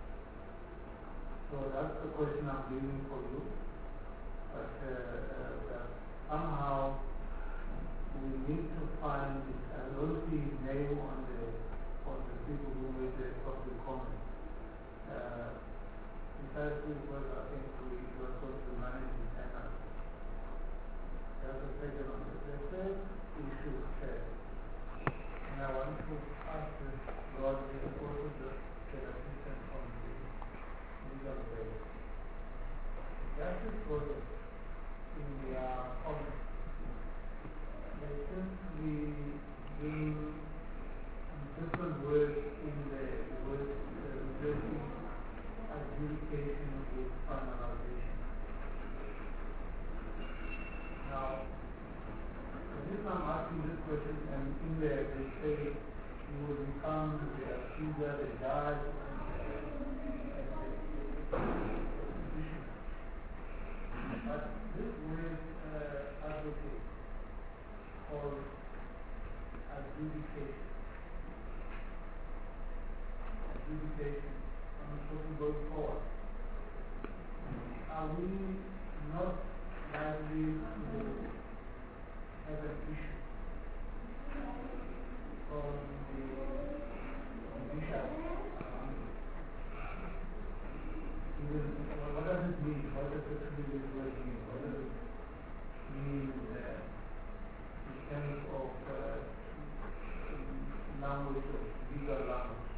Speaker 2: So that's the question I'm leaving for you. But uh, uh, that somehow we need to find, I don't see his name on the on the people who made the public comment. Uh, precisely because I think we were supposed to manage the tenants. That's the second one. The third issue, Chair, and I want to ask this Lord, we also just get assistance from the legal way. Justice Project in the uh, comments, they seem to be doing different words in the word uh, replacing adjudication with finalization. Now, the reason I'm asking this question, and in there they say you will become the accuser, the judge, and the, and the, the, the, the but this word uh, advocate for adjudication. Adjudication, I'm talking going forward. Are we not likely to have an issue on the judicial? What does it mean? What does it really mean? What does it mean uh, in terms of uh, language, of legal language?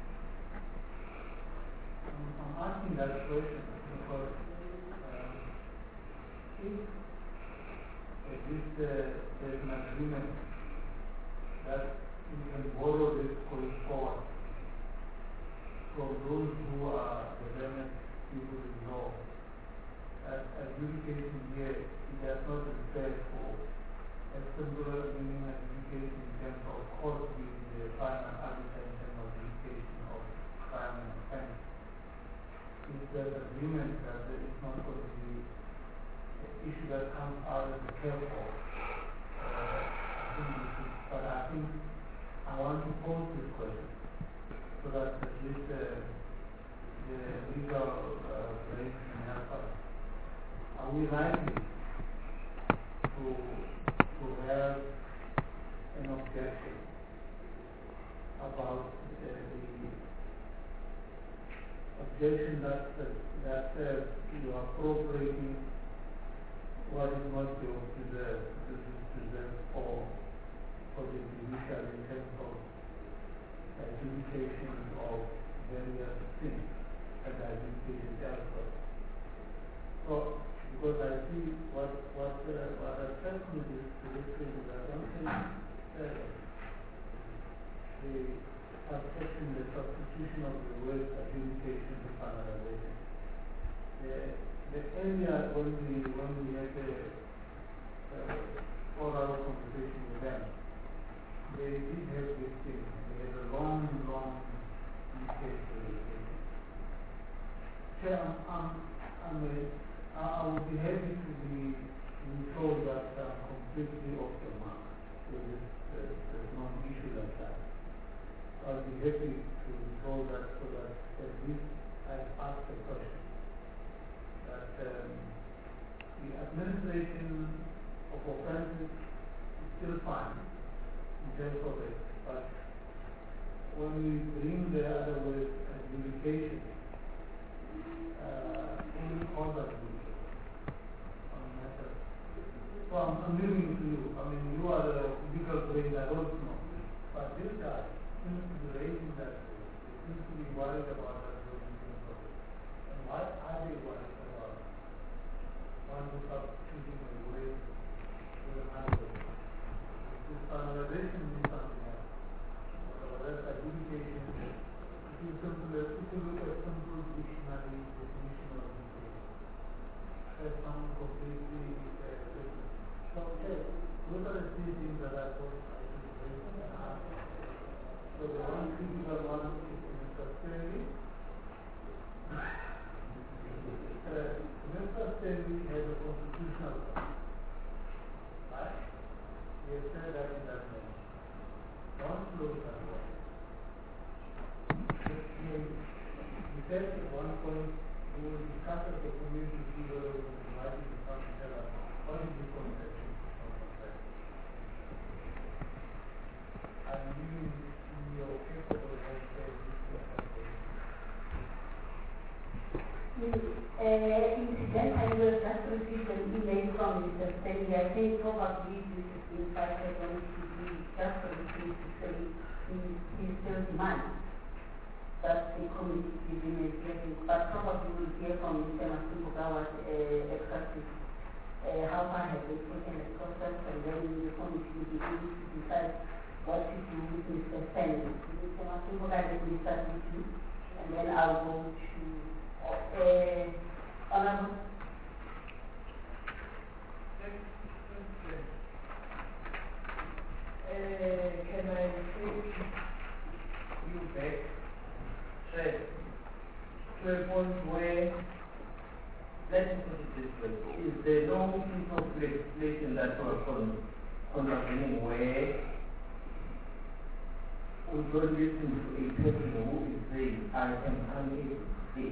Speaker 2: I'm, I'm asking that question because um, if at least uh, there's an agreement that we can borrow this going forward from those who are the learned people in law, that adjudication here it does not refer for a singular meaning adjudication in terms of court being the final arbiter in terms of adjudication of crime and offense. If there's agreement that there is not going to be an issue that comes out as a careful, uh, I think we should, but I think I want to pose this question so that at least uh, the legal uh, brain can help us. Are we likely to, to have an objection about uh, the objection that, uh, that uh, you are appropriating what is not yours to the, to the, to the, for, for the judicial in terms of adjudication of various things and adjudication elsewhere. So, because I see what what uh, what I said to this to this thing is I don't think uh, the subsection, the substitution of the word adjudication to finalization. The the area when we when we had a uh, oral conversation with them, they did have this thing. They had a long, long case. So I'm, I'm, I'm a, I would be happy to be, to be told that I'm completely off the mark with this, uh, there's no issue like that. I'll be happy to be told that so that at least I asked the question that um, the administration of offenses is still fine in terms of it, but when we bring the other word adjudication, uh, only cause adjudication on matters. So I'm, I'm leaving it to you. I mean, you are the legal brain, I don't know. But this guy seems to be raising that way. They seem to be worried about that way. And why are they worried about one who substituting a word with another word? This standardization means something else. Whereas adjudication, if you, simple, if you look at simple dictionary definition of adjudication, there's some completely uh, different. So, okay, those are the three things that I thought I should raise and ask. So the one critical one is Mister Stanley. uh, Mister Stanley has a constitutional right. Right? He has said that in that way. Don't close that one. He said at one point, we will discuss as a community to see whether we can invite you to come and tell us what is the conception of consent. And you, in your capable health care, this
Speaker 1: Uh, incidentally, we just received an email from Mister Stanley. I think probably this is in fact going to be just for the thing to say he, he still demands that the committee give him a hearing. But probably we'll hear from Mister Masimbuga what uh, exactly uh, how far has been taken the process, and then the committee will be able to decide what to do with Mister Stanley. Mister Masimbuga, let me start with you, and then I'll go to Uh, Honorable.
Speaker 2: Uh, can I take you back, say, to a point where, let me put it this way. Is there no piece of legislation that was con concerning where we don't listen to a person who is saying, I am unable to say?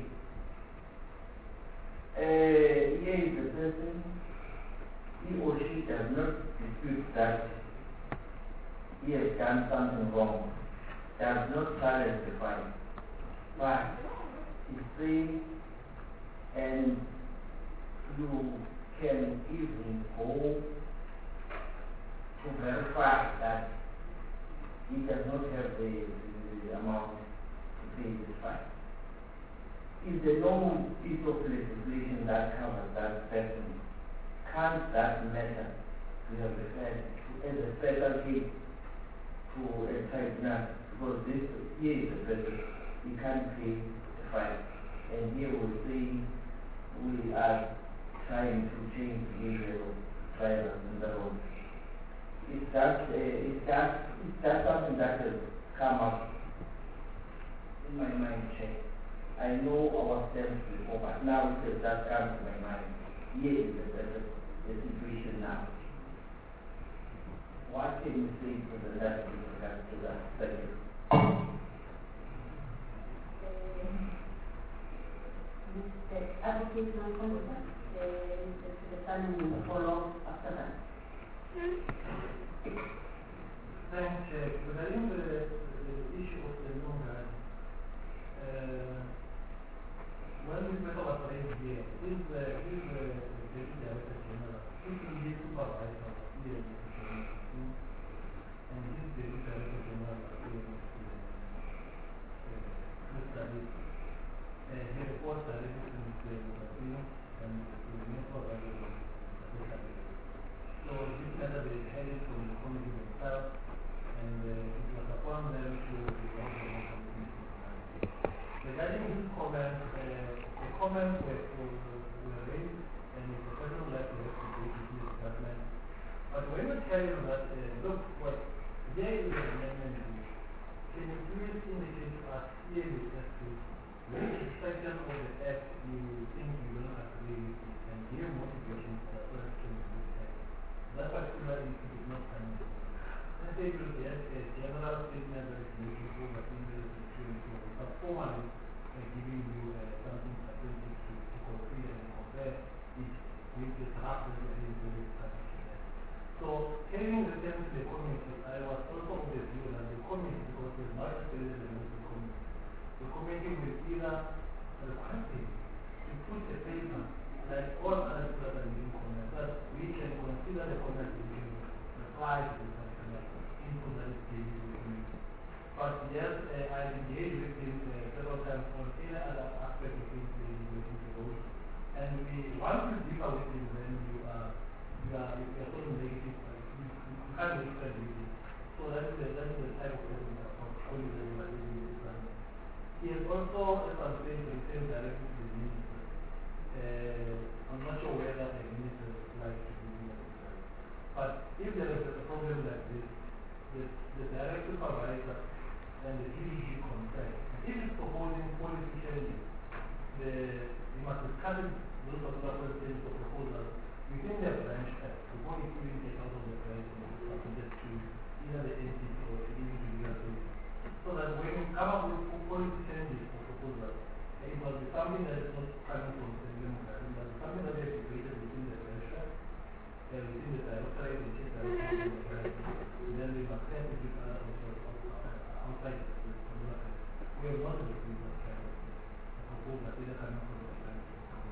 Speaker 2: Uh, here is the person, he or she does not dispute that he has done something wrong, does not silence the fine, but is saying, and you can even go to verify that he does not have the, the, the amount to pay this fine. If there no piece of legislation that covers that person, can't that matter to have referred to as a special case to a tribunal? Because this here is the person, he can't pay the fine. And here we say we are trying to change the behavior of drivers in the road. Is that, uh, is that, is that something that has come up in my mind, Chair? I know our steps before, but now it has just come to my mind. Here is the, the, the situation now. What can you say to the left with regards to that? Thank you.
Speaker 1: Mister Advocate Mankomba, Mister Suleman will follow after that.
Speaker 5: Thanks, Chair. Regarding the, the issue of the loan guard, uh, when this matter was raised here, this is the Deputy Director General, this is the supervisor here in the community, and this is the Deputy Director General here in Mister Lee. He reports directly to Mister Mukasino and to the network of the So this matter is headed from the committee themselves, and uh, it was upon them to resolve the matter with Mister Regarding his comments, uh, the comments were, were, were raised, and it's a personal life to have to do with this government. But when we tell you that, uh, look, what there is an amendment, can you please indicate to us clearly as to which section of the act you think you don't agree with, and give motivation for the first change in this act? That particular issue is not coming to me. Let's say you get a general statement that is making over English security, but formally uh, giving you uh, something authentic to, to compare and compare it with the draft that is very submission. So, having returned to the committee, I was also of the view that the committee, because there's much better than the committee, the committee will either request him to put a paper like all other people that are giving comments, that we can consider the comments we can reply to the particular input that is given to the committee. But yes, uh, I engaged with him uh, several times on any other aspect of his role. And we want to differ with him when you are you are you are so negative, uh, you, you can't be friends with him. So that is the that is the type of person that I'm calling that you are dealing with. He has also, as I'm saying, returned directly to the minister. Uh, I'm not sure whether the minister would like to do that. But if there is a problem like this, the, the direct supervisor and the D D G contract, if it's proposing policy changes, the, you must discuss it, those particular policies or proposals within their branch act before it even gets out of the branch and it's submitted to either the N T C or the individual authority. So that when you come up with policy changes or proposals, it must be something that is not coming from the democracy, it must be something that is created within the branch act, and within the directorate, the chief directorate of the branch, and then we must send it with other officials outside the democracy. We have not received that kind of proposal, either coming from the branch or from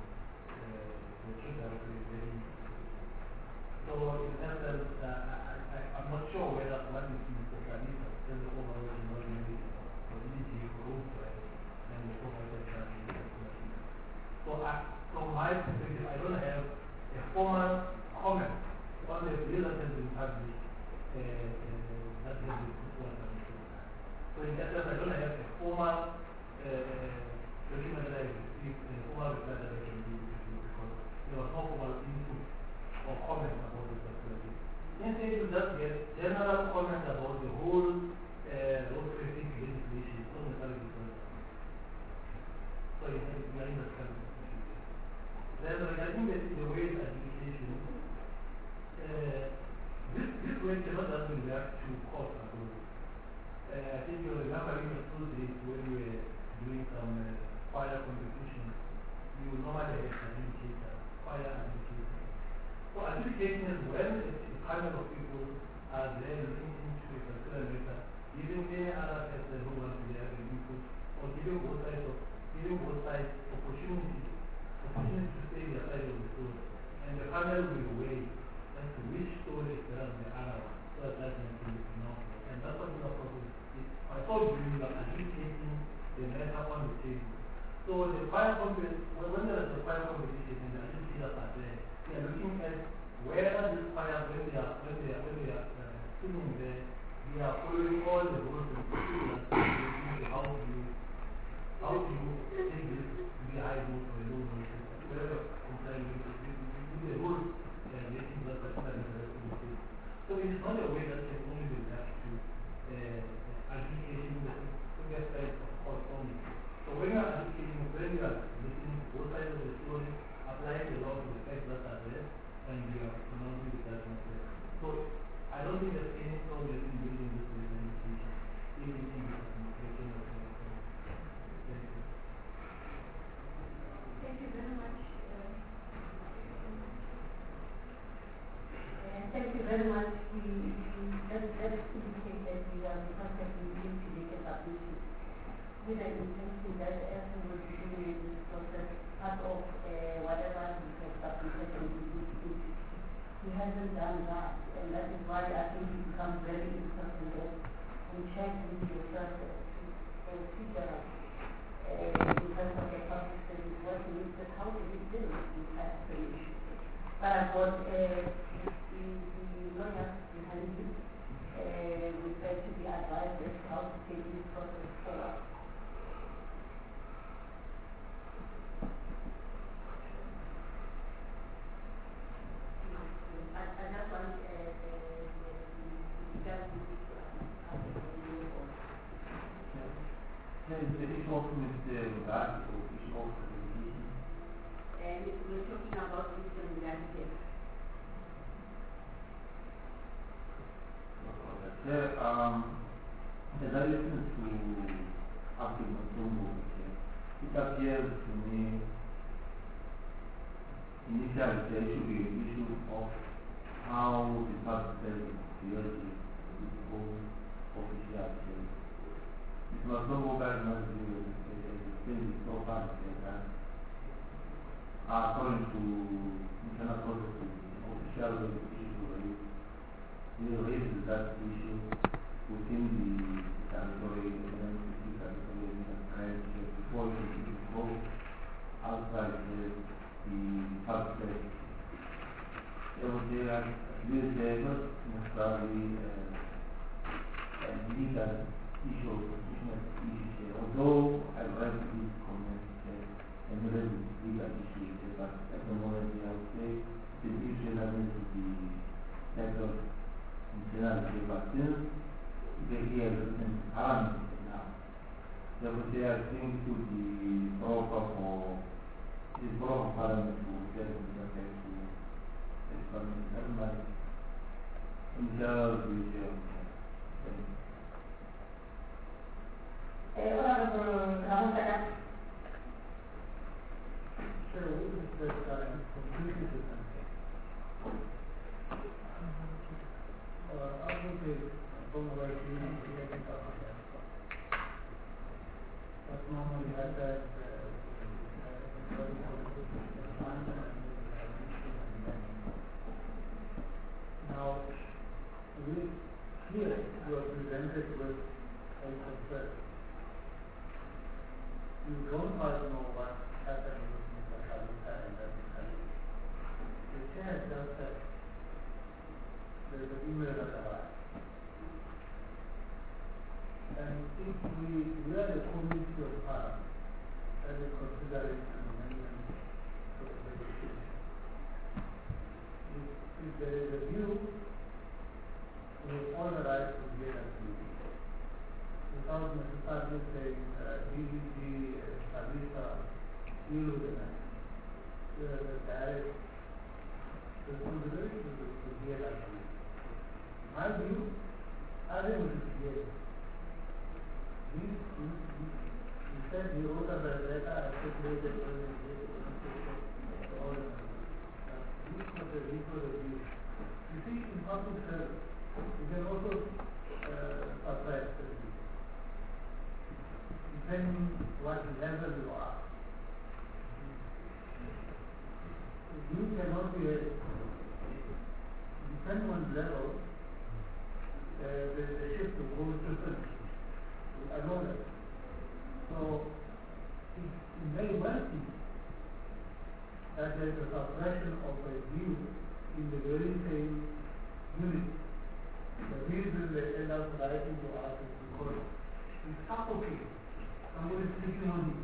Speaker 5: the chief directorate. Very so in essence, uh, I, I, I'm not sure whether what is Mister Kalisa as the overall general manager for D D G group and the overall general. So I, from my perspective, I don't have a formal comment on the bill that has been published uh, uh, that has been put on the show. So in essence, I don't have a formal uh, document that I received, a formal reply that I can give to you because there was no formal input or comment about this particular thing. Instead, you just get general comment about the whole uh, road traffic legislation, not necessarily because. So you are in the country. Then regarding the, the wage adjudication, uh, this, this wage cannot just be left to court alone. Uh, I think you remember in the school days when we were doing some uh, fire competition, you will normally have adjudicator, fire adjudicator. So adjudication is when a panel of people are there looking into a particular matter, giving any other person who wants to have an input, or giving both sides of giving both sides opportunity, opportunity to say their side of the story. And the panel will weigh as to which story is better than the other one, so that that can be enough. And that's what we are proposing. I thought you were adjudicating the matter on the table. So the fire company, when there is a fire competition and the adjudicators are there, they are looking at whether this fire, when they are, when they are, when they are uh, sitting there, they are following all the rules and procedures to how do you, how do you take this really high vote or a low vote, whatever concern you, the rules uh, making that particular resolution. So it is not a way that can only be left to uh, adjudication to get side of court only. So when you are adjudicating, when you are listening to both sides of the story, applying the law to the facts that are there, and you are pronouncing the judgment there. So I don't think there's any problem in using this legislation, even in the administration of the Thank you.
Speaker 1: Thank you very much. Uh, and thank you very much. We, we just, just indicate that we are constantly willing to make a submission with an intention that as we will be doing this process, part of uh, whatever we have submitted and we will do, he hasn't done that. And that is why I think it becomes very important that we check with yourself and figure out uh, in terms of the public service what we need, but how do we deal with this type of an issue. But I thought uh, the, the lawyers behind it uh, would like to be advised as to how to take this process forward. I, I just want uh, the, the, the guys to be ask the board.
Speaker 2: Then the issue of the article, issue of the education.
Speaker 1: And we're talking about this in the landscape.
Speaker 2: Sir, um, as I listen to Abdul Matumbo, it appears to me initially there should be an issue of how the public service deals with its own official service. It must not go back much to the thing is so far that according to internal processes, official issues we raise that issue within the territory and the territory and before it go outside the, the public service. So there are these not necessarily uh, legal issues, constitutional issues here. Although I read these comments uh, and read legal issues, but at the moment I would say the issue related to the sector in general, but since they hear and around now, therefore they are going to be proper for the proper parliament to get in respect to this parliament. Never mind. In general, we share.
Speaker 1: Honorable Ramon Sadat.
Speaker 3: Sure, we can say that I'm completely different. Uh, I would say, from what you know, we have been talking about. But normally I said, now, we here you are presented with a concern. You don't quite know what happened with Mister Kalita and that Kalita. The chair just said there is an email that arrived. And if we, we are the community of Parliament, and we consider it an amendment to the legislation. If, if there is a view, we have all the right to get a view. Without necessarily saying, uh, D D G, uh, Kalita, deal with the matter.
Speaker 5: the, the direct responsibility to the to D L I. My view, I think it is D L I. You, you, you, you said you wrote up a letter, I circulated when you did all the this was the read for the view. You see, in public service, you can also uh, suppress the view, depending what level you are. You cannot be a, depending on level, uh, the, the shift will go different. I know that. So, it, it may well be that there is a suppression of a view in the very same unit. The reason they end up writing to us is because it's suffocating. Somebody is sleeping on you.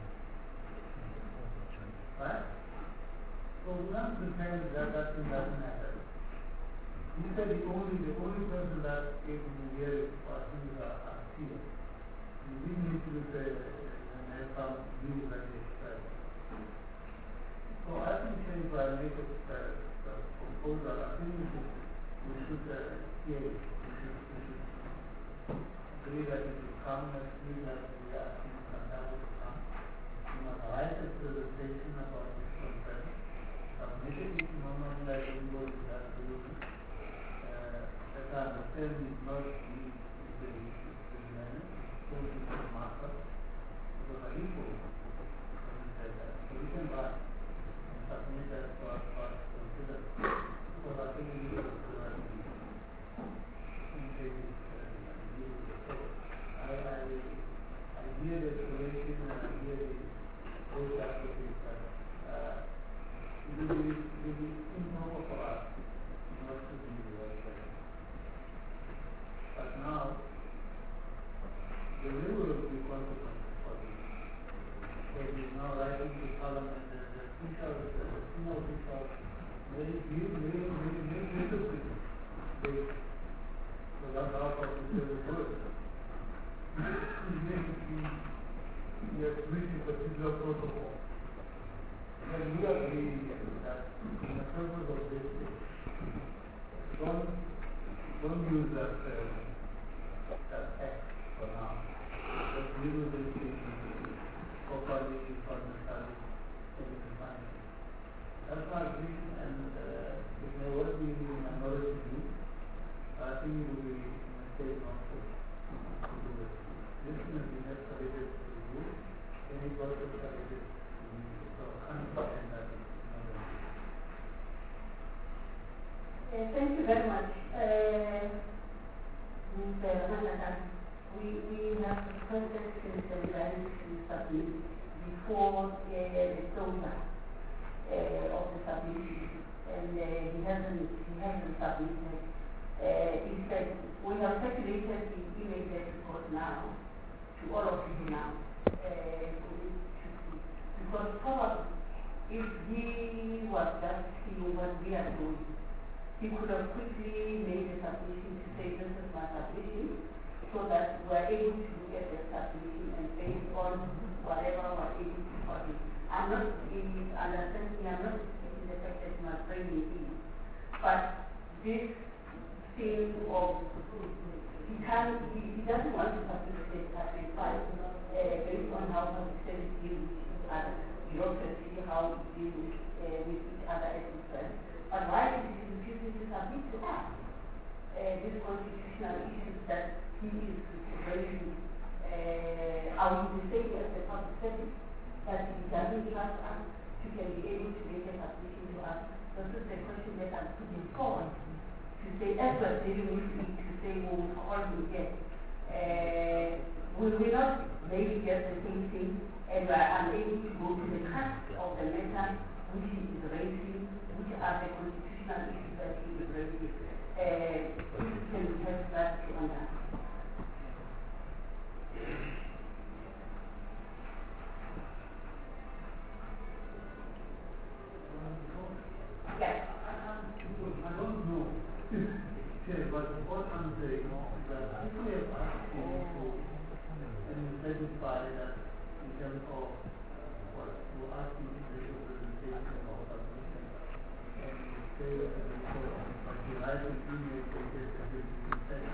Speaker 5: Right? So we have to pretend that that thing doesn't happen. He said the only, the only person that came to hear it was things are, are here. And we need to say and have some view that they express. So I think if I make a uh, uh, proposal, I think we should, we should uh, hear it. We should, we should agree that it will come next week, that we are asking Santiago to come. We must write a presentation about this concern. Submit it normally like everybody does do. Uh, as I understand, it not be the manner, so it is a master. Because I equal when he said that. So we can write and submit that for us to consider. Because I think we need to write the initiative. So I, I, I hear the explanation and I hear the both advocates that uh, it will be, it will be improper for us not to be the right way. But now, there will be consequences for this. Because he's now writing to Parliament that the officials, the senior officials, very few, very, very, very little people. They, so that's how officials will work. We are breaching particular protocol. And we agree that in the purpose of this thing, don't, don't use that, uh, that act for now. Just use this thing properly for the study and the finance. That's my view, and uh, it may well be in minority view. I think it will be a mistake not to, to do it. This will be escalated to the group, then it was escalated to me. So I understand that.
Speaker 1: Uh, thank you very much. Uh, Mister Hanakan, we, we have requested since the event to submit before uh, the closure uh, of the submission, and uh, he hasn't he hasn't submitted. Uh, he said we have circulated the email that we got now to all of you now, uh, because probably if he was just seeing what we are doing, he could have quickly made a submission to say this is my submission, so that we are able to look at the submission and based on whatever we are able to publish. I'm not in understanding, I'm not in the fact that my brain is in, but this thing of he can't, he, he doesn't want to submit the statement file uh, based on how public service deals with other bureaucracy, how it deals uh, with each other as well. But why is he refusing to submit to us uh, these constitutional issues that he is raising? Uh, I would say as a public service that he doesn't trust us to can be able to make a submission to us. This is the question that I'm putting forward. To say, as well, dealing with me, to say, well, we all do get. Uh, we will not maybe get the same thing, and we are unable to go to the crux of the matter which he is raising, which are the constitutional issues that he is raising. Uh, this can help that to understand. Yes.
Speaker 5: I don't know. Yes, but what I'm saying is that if we have asked him to and satisfy that in terms of to ask you to make a presentation or submission, and you say that the report, but you write an email to get the fifty percent.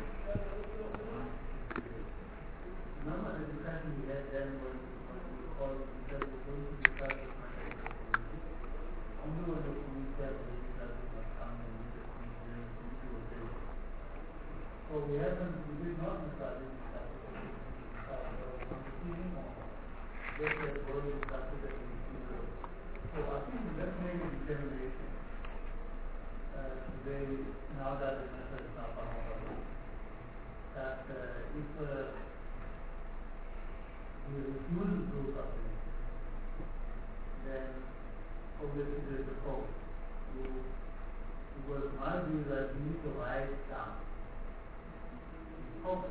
Speaker 5: Remember the discussion we had then when, when we called, we said we're going to discuss this matter in the committee. Only when the committee said the legislature must come and meet the committee, then the committee will say. So we haven't, we did not necessarily discuss the committee, discuss the committee or just that we're discussing the committee. So I think let's make a determination uh, today, now that the matter is not on our list, that uh, if uh, we refuse to do something, then obviously there's a code. You, because my view is that you need to write down the problem.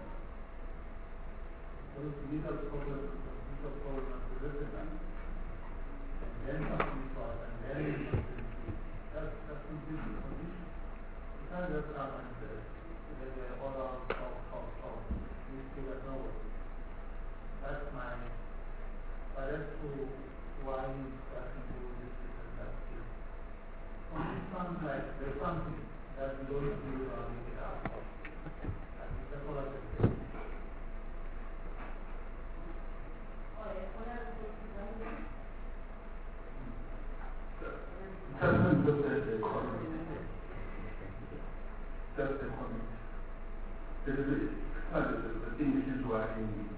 Speaker 5: Those legal problems, legal problems are written down. And then something to us, and then you must receive. That's, that's completely the condition. You can't just come and uh, say, all our talk, talk, talk. These people are nowhere. That's my, but that's to why you start to do this and that. So it sounds like there's something that we don't do or make it out. That's all I can say.
Speaker 4: Just, just a comment. Just a comment. The, the, the, the thing is why in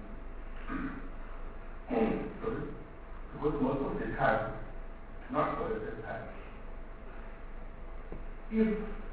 Speaker 4: sorry, because most of the time, not for the first time, if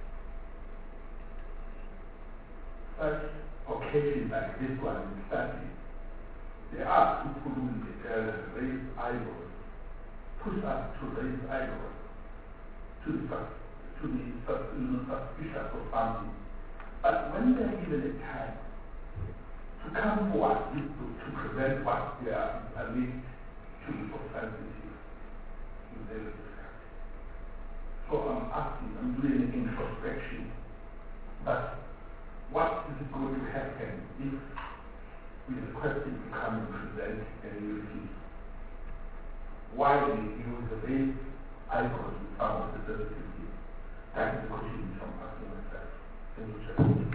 Speaker 4: such occasion like this one is starting, there are people who uh, raise eyebrows, push us to raise eyebrows, to be, to be you know, suspicious of something. But when they're given a time to come forward to, to prevent what they are alleged to be so sensitive, they will discuss. So I'm asking, I'm doing an introspection, but what is going to happen if we request you to come and present and you refuse? Why do you use the base icons with some of the sensitivity? That is the question from asking myself. Thank you, Chair.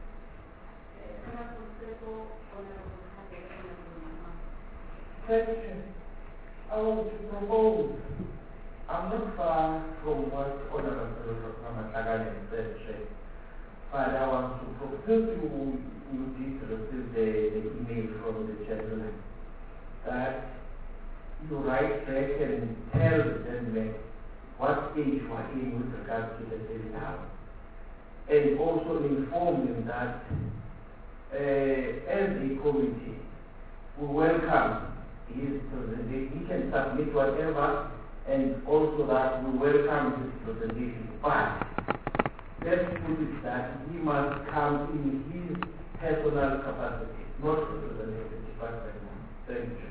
Speaker 6: Question. I want to propose. I'm not far from what Honorable Ramatagani said, but I want to propose you, you did receive the, the email from the gentleman that you write back and tell the gentleman what age you are in with regard to the seminar, and also inform him that uh, as a committee, we welcome his presentation. He can submit whatever, and also that we welcome his presentation. But let's put it that he must come in his personal capacity, not representing the department. Thank you.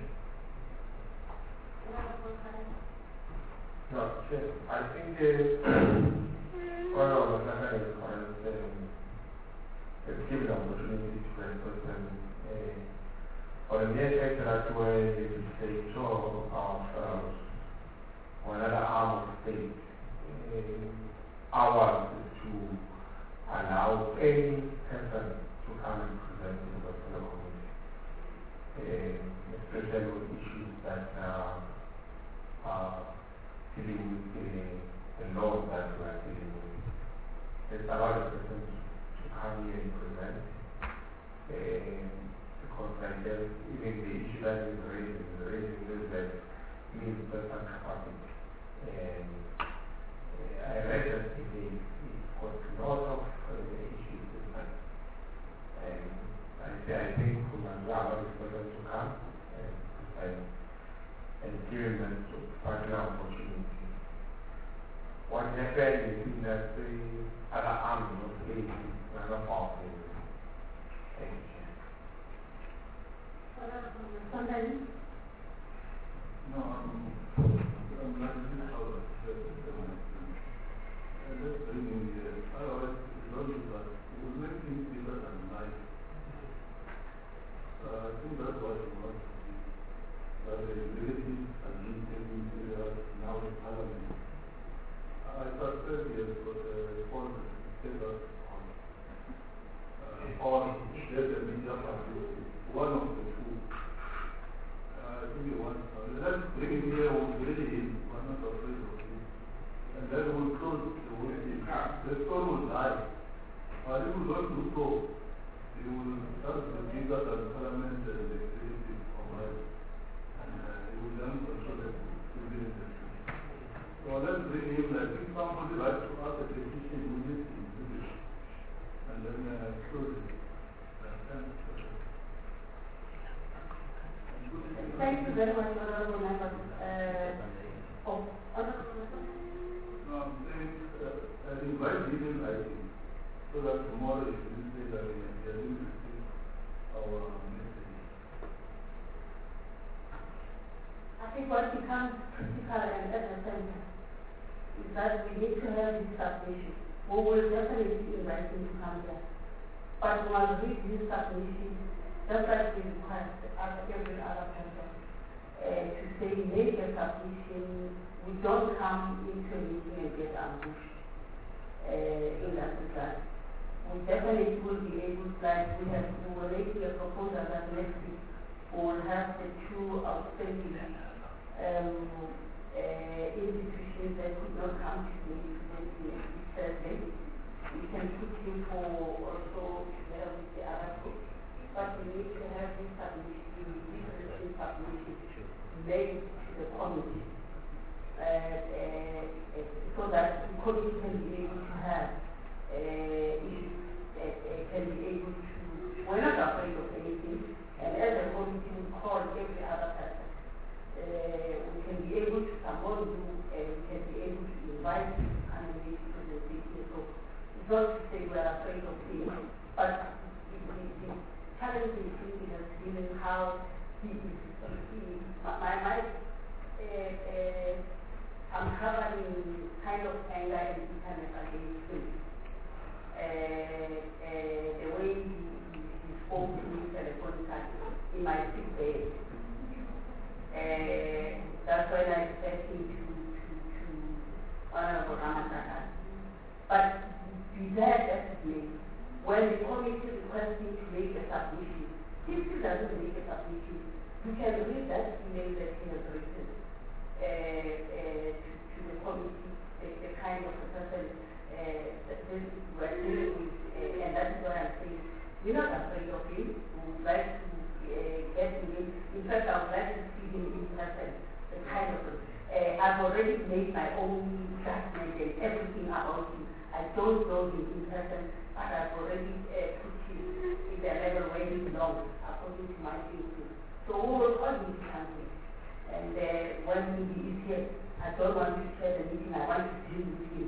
Speaker 3: No, I think uh, one of the other is uh, given the opportunity to present uh, for the near fact that where they would say show ourselves or another arm of state. Uh, ours is to allow any person to come and present in the fellow community, uh, especially with issues that uh, are dealing with the, the laws that we are dealing with. It's allowed a person to, to come here and present. Uh, because like there's even the issue that is raised is raising is that means person capacity. And uh, I read that it is got lots of uh, issues with that. And I say I think we must allow this person to come and and, and give them to partner opportunity. What happened is that the other arms of the another powerful. Thank you.
Speaker 4: No, I'm, I'm not in trouble. Let's bring him here. Otherwise, it's only that it will make things bigger than life. Uh, I think that's what we want to see. That the ability and
Speaker 3: years, but the report said that on uh, all there's a media party, one of the two. Uh, I think the one, uh, let's bring him here, we'll bring him, we're not afraid of him. And then we'll close the way. The store will die. But if we don't do so, they will start to give us as parliament and the executive of life. And uh, it will then control the civil industry. So let's bring him, like, if somebody likes to ask a petition, we need to do it. And then uh, close it.
Speaker 1: Thank you very much, Honorable Members. Uh, oh, Honorable Members?
Speaker 3: No, I'm saying, uh, I invite him in writing, so that tomorrow if you say that we are going to see our message.
Speaker 1: I think what becomes critical and at the center is that we need to have this submission. We will definitely invite him to come here. But we must read this submission just like we request as every other person uh, to say make a submission. We don't come into a meeting and get ambushed uh, in that regard. We definitely will be able to, like we have, we were making a proposal that next week we will have the two outstanding um, uh, institutions that could not come to the event next Thursday. We can put him for also together with the other group. But we need to have this submission, this submission made to the committee. Uh, uh, uh, so that the committee can be able to have, uh, issues, uh, uh, can be able to, we're not afraid of anything, and as a committee we call every other person. Uh, we can be able to support you, and we can be able to invite and make presentation. So it's not to say we're afraid of him, but the, the, the challenging thing has been how he is, he, my, my, uh, uh, I'm covering kind of anger and bitterness against him. Uh, uh, the way he, he, he spoke to me telephonically in my sick bed. Uh, that's when I expect him to, to, to Honorable Ramataka. But besides that, when the committee requests me to make a submission, if he doesn't make a submission, you can read that email that he has written. Uh, uh, to, to the committee, the, the kind of a person uh, that this we're dealing with, uh, and that is why I'm saying we're not afraid of him. We would like to uh, get him in. In fact, I would like to see him in person. The kind of uh, I've already made my own judgment and everything about him. I don't know him in person, but I've already uh, put him in the level where he belongs according to my thinking. So we will call him to something. And uh, when he is here, I don't want to share the meeting, I want to deal with him.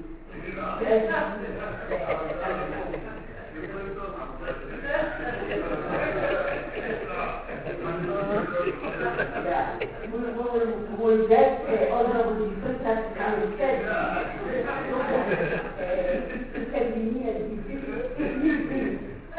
Speaker 1: Yeah, we will we'll get uh, Honorable Defender to come and say, it can be me and if need be.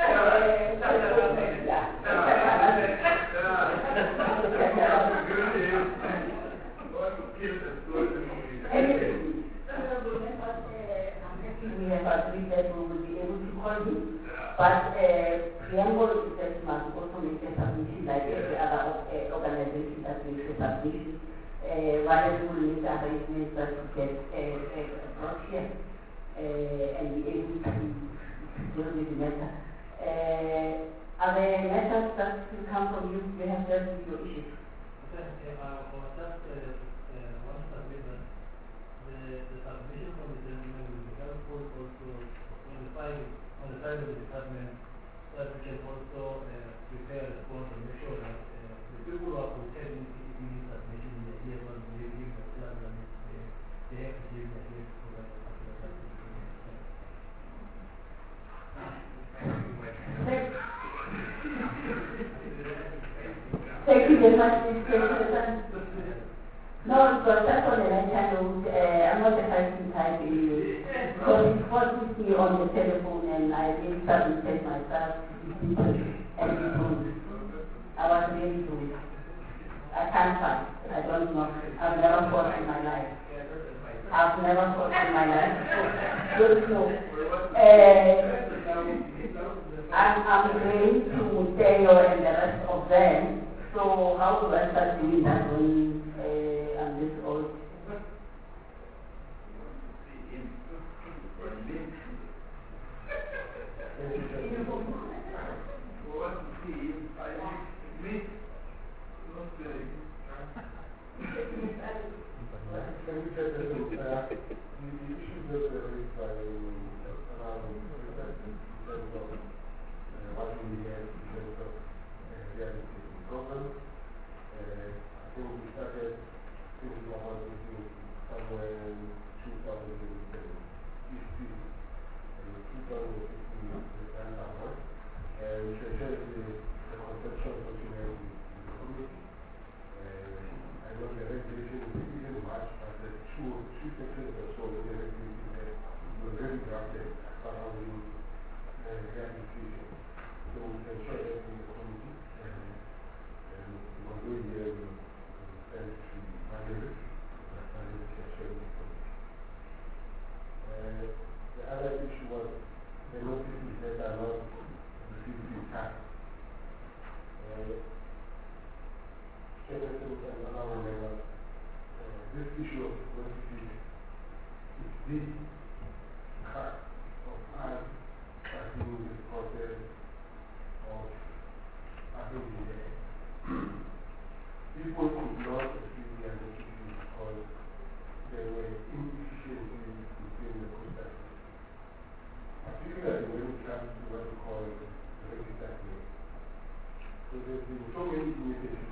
Speaker 1: We have agreed that we will be able to call him, but uh, preamble is that must also make a submission like every other uh, organization that makes a submission. Uh, while we will make arrangements that we get uh, uh, brought here uh, and be able to, to deal with the matter. Uh, are there matters that will come from you? You have dealt with your issues.
Speaker 5: The submission from the gentleman will be helpful also on the side, on the side of the department, that we can also uh, prepare a response and make sure that uh, the people who are pretending to be submission in the year one will be giving themselves and they, they have to give their gift for that particular submission.
Speaker 1: Thank you very much, Mister President. No, because that's on the right hand note, uh, I'm not a fighting type anyway. Because it forces me on the telephone and I really submitted myself to people and people. I was really doing. I can't fight. I don't know. I've never fought in my life. I've never thought in my life. Don't know. Uh, I'm, I'm going to tell you and the rest of them. So how do I start doing that when uh, I'm this old?
Speaker 3: Can we get the, uh, the, the issues that were raised by around in terms of uh, what we have in terms of uh, reality in government? Uh, I think we started thinking about this in somewhere in two thousand fifteen, uh, two thousand fifteen, the time hour, and we can share the, the conceptual document with the committee. Uh, I know the regulation is even March, but the two, two sections or so in the regulation that were very drafted surrounding uh, rehabilitation. So we can share that with the committee, and, and one day here we will send to Valerie, and Valerie can share with the committee. Uh, the other issue was the notices that are not received in time. Uh, Senators and other members, uh, this issue of notices is the heart of us starting this process of having the people could not receive their notices because there were inefficiencies within the process, particularly when it comes to what we call the register claim. So there's been so many inefficiencies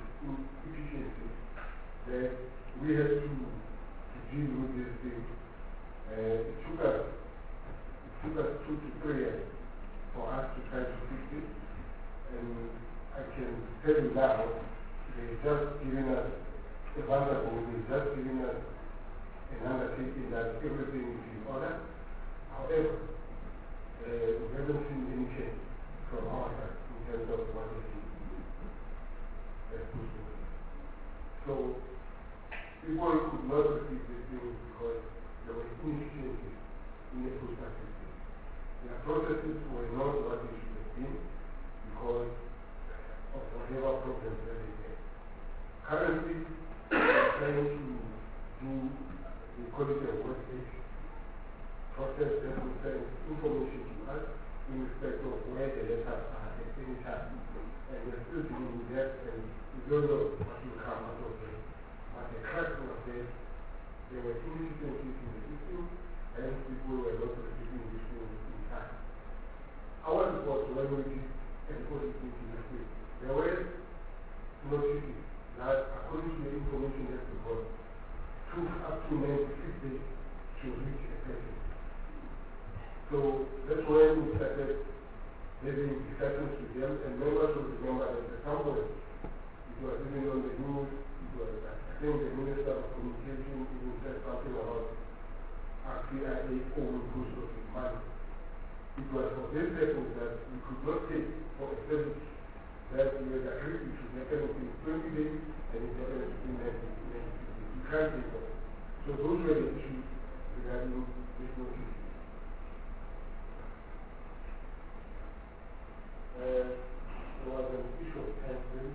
Speaker 3: that we had to, to deal with this thing. Uh, it took us it took us two to three years for us to try to fix it. And I can tell you now, they're just giving us a vulnerable, they're just giving us an undertaking that everything is in order. However, uh, we haven't seen any change from our side in terms of what they see. So, people could not receive these things because there were inefficiencies in the postal system. Their processes were not what they should have been because of whatever problems that they had. Currently, we are trying to do the quality of work process that will send information to us in respect of where the letters are at any time. And we're still dealing with that, and we don't know what will come out of it. But the crux was that there were inefficiencies in the system, and people were not receiving these things in time. Our report, when we did an audit into the state, there were notices that, according to the information that we got, took up to ninety-six days to reach a person. So that's when we started having discussions with them, and members will remember that at some point it was even on the news. It was, I think the Minister of Communication even said something about R C I A own use of his money. It was for this purpose that we could not take for a service that we had agreed we should happen within twenty days and it happened within ninety days. You can't take for it. So those were the issues regarding this notice. Uh, there was an issue of time frame.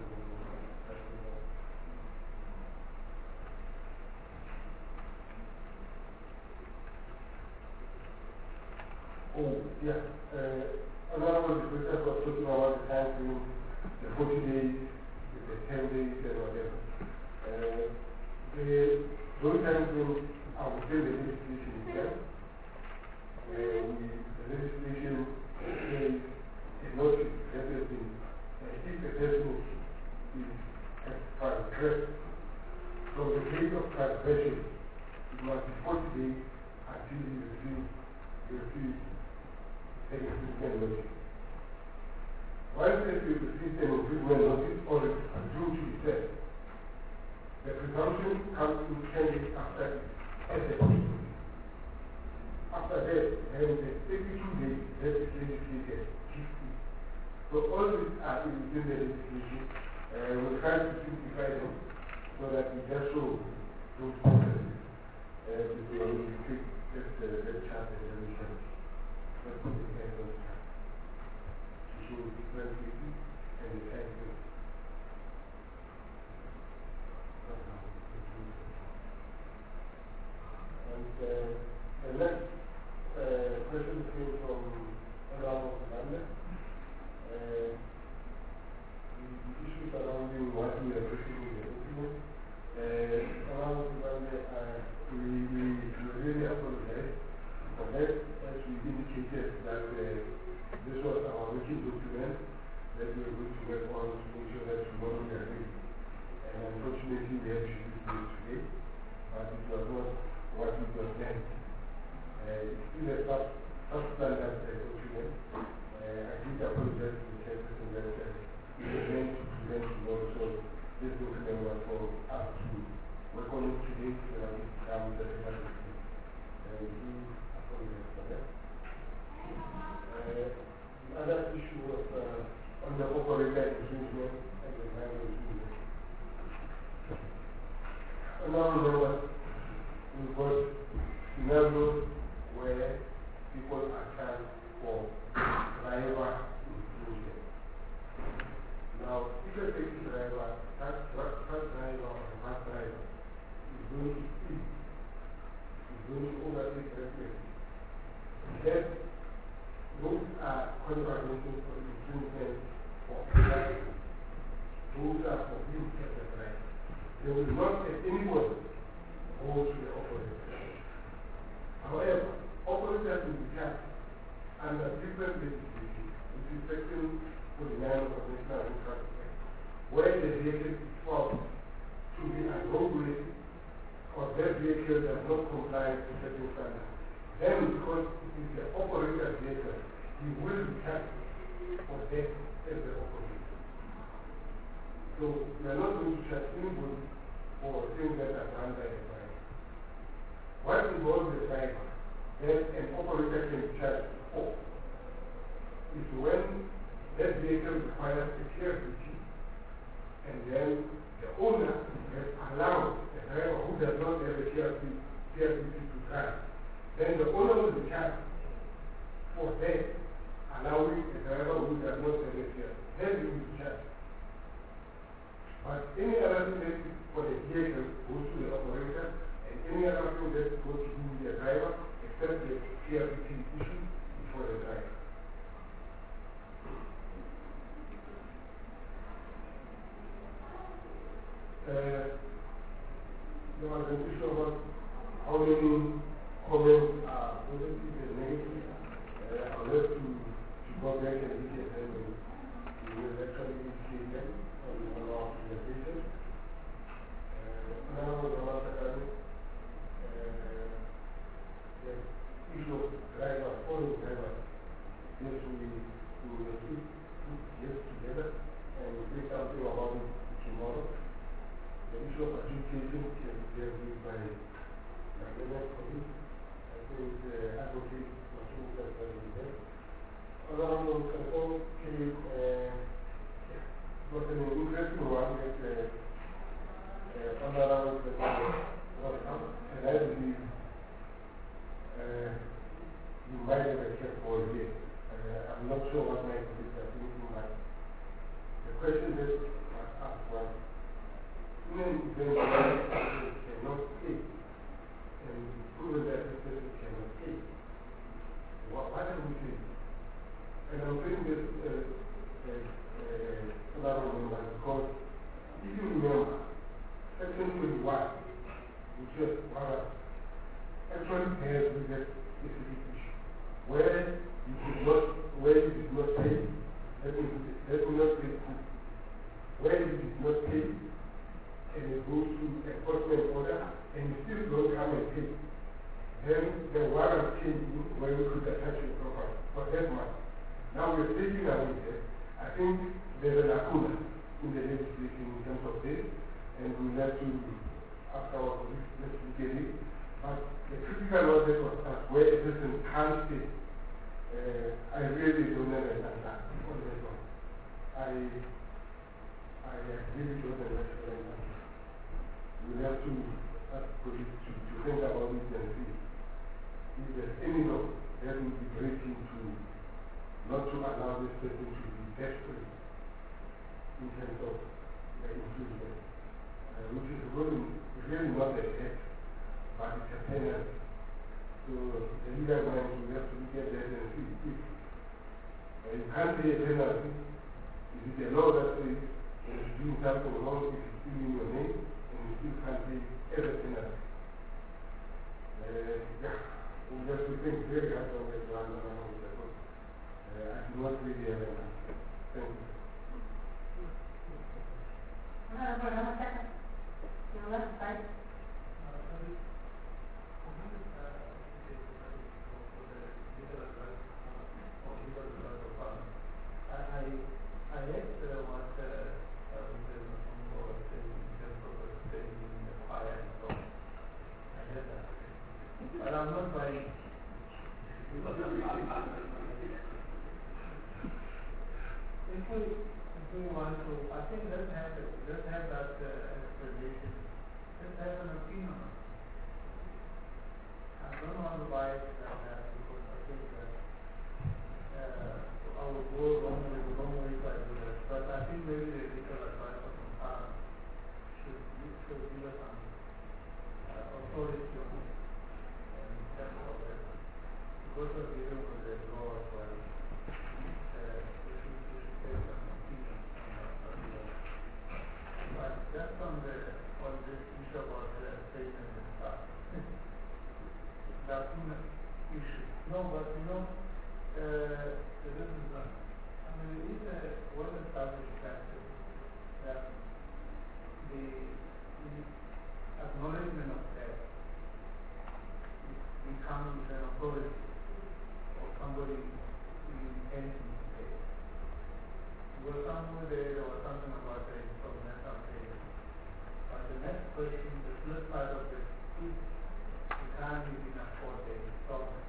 Speaker 3: Oh, yeah. Uh, another one, the question was talking about the time frame, the forty days, the ten days, and whatever. Uh, the, those time frames are within the legislation itself. Uh, we, the legislation says a notice that has been, uh, if a person is transgressed from the date of transgression, it must be forty days until he receives he receives an imprisonment notice. Once he receives an imprisonment notice or it is presumed to be served, the presumption comes in ten days after execution. After that, then the eighty-two days that is legislated kicks in. So all these are within the legislation. Uh, we'll try to simplify them so that we just show those processes. uh, before we take this, uh, this chart and then we can let's put the head on the chart to show the different pieces and the head is. That's how we do it. And uh, the next uh, question came from Honorable Commander. Uh, the, the issues surrounding what we are pushing in the document. Uh, Honorable Commander, uh, we, we, we really apologize for that, as we indicated that uh, this was our working document that we were going to work on to make sure that tomorrow we are ready. And unfortunately, we have to do this today, but it was not what we were meant. Uh, it's still a sub, substandard uh, document. Uh, I did apologize to the chairperson that uh, we were meant to present tomorrow, so this document was for us to work on it today so that it becomes a better document. And we do apologize for that. Uh, the other issue was uh, on the operator infringement and the driver infringement. And now remember, we've got scenarios where people are charged for driver infringement. Now, if a taxi driver, that truck driver or a bus driver is going to speed, is going to overtake recklessly, then those are contraventions for infringement for driving. Those are for being kept as drivers. They will not let anyone go to the operator. However, operators will be charged under different legislation, which is section forty-nine of the National Road Traffic Act, where the vehicle is found to be a roadway or that vehicle does not comply with certain standards. Then, because it is the operator's vehicle, he will be charged for that as the operator. So, we are not going to charge anybody for things that are done by the driver. What involves the driver that an operator can be charged for is when that vehicle requires a clear duty and then the owner has allowed the driver who does not have a clear duty to drive. Then the owner will be charged for that, allowing the driver who does not have a clear duty. Then he will be charged. But any other thing that is for the vehicle goes to the operator, and any other thing that goes to the driver, except the clear duty issue, is for the driver. Uh, there was an issue about how many comments are positive and negative. Uh, I'll have to, to go back and look at them and we will actually indicate them on, on our presentation. Uh, now, the last academy, uh, the issue of driver, foreign drivers. Yes, we, we will put this together and say something about it tomorrow. The issue of adjudication can be dealt with by my other colleague. I think the advocate was doing that very well. Honorable Council came, uh, was an interesting one that uh, uh, Honorable Council was up, and I believe uh, you might have a care for it. Uh, I'm not sure what my colleagues are thinking, but the question that was asked was, even when the person cannot pay, and proven that the person cannot pay, what, what do we say? And I'm saying this uh, uh, uh, remember, because if you remember, section twenty-one, which is what actually has with that specific issue, where you did not, where you did not pay, let me, let me not say who, where you did not pay, and it goes to enforcement order, and you still don't come and pay, then the warrant came in where we could attach your property for that month. Now we're taking away that. I think there's a lacuna in the legislation in terms of this, and we'll have to ask our colleagues to investigate it. But the critical one that was asked, where a person can't pay, uh, I really don't understand that on that one. I, I agree with what the lecturer is. We'll have to ask police to, to think about it and see if there's any law that will be breaking to not to allow this person to be debt-free in terms of the infringement, uh, which is really, really not a debt, but it's a penalty. So the legal mind will have to look at that and see if uh, you can't pay a penalty. Is it a law that says uh, doing something wrong if it's still in your name and you still can't pay as a penalty? Uh, yeah, we have to think very hard on that one along with the book. Uh, I do not really have an answer. Thank you.
Speaker 1: Honorable Ramasaka, you will have five.
Speaker 5: I, I read uh, what uh, uh, Mister Masongo was saying in terms of uh, staying in the choir and so on. I read that. But I'm not buying. If we, if we want to, I think let's have, it, let's have that uh, explanation. Let's have an opinion on it. I don't want to buy it like that because I think that uh, I will go wrong way, the wrong way if I do that. But I think maybe the legal advisor from parents should, should give us some uh, authority on it and terms of that. Because of dealing with the law as well, uh, we should, we should take some opinion on that particular. But just on the on this issue about uh, statement and stuff, that's an issue. No, but you know, uh, this is not. I mean, it is a well-established practice that the, the acknowledgement of death becomes an authority of somebody who intends to pay. There was somewhere there, there was something about the instrumental pay. But the next question, the flip side of it, is the time you can afford the installment.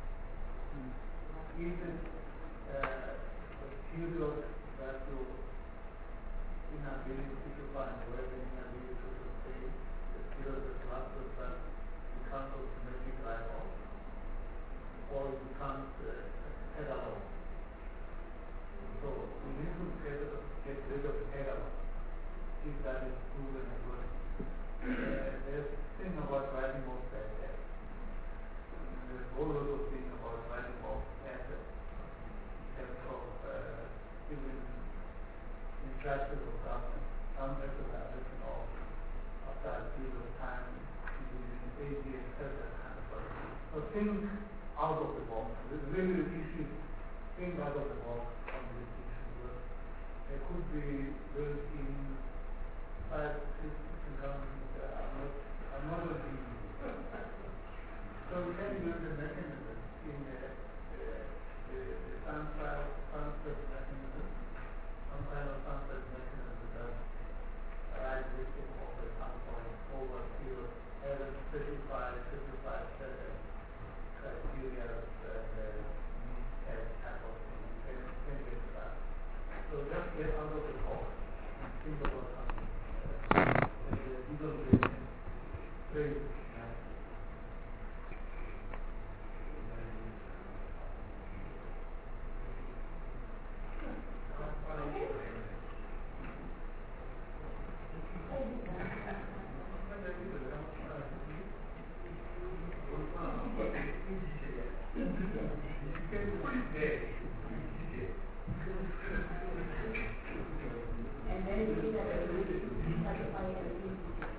Speaker 5: Is it uh, a period that you inability to find work and inability to pay, the period that lasts that becomes automatic write-off, or it becomes uh, head alone. So we need to get, get rid of head alone, if that is proven as well. Uh, there's a thing about writing off bad debt. There's a whole lot of things about writing off assets in terms of uh, even in practice of government. Some assets are written off after a period of time, within eight years, that kind of stuff. So think out of the box. Really the issue, think out of the box on this issue. But there could be built in five, six, governments that are not, are not going to be. So we can build a mechanism in the, the, the, the sunset, sunset mechanism, some kind of sunset mechanism that arrives listing of at some point over a period, has a specified, specified set of criteria that the needs have type of thing. You can, can get to that. So just get out of the box and think about something. Uh, the legal relation, very nice.
Speaker 1: And then you see that it will satisfy everything.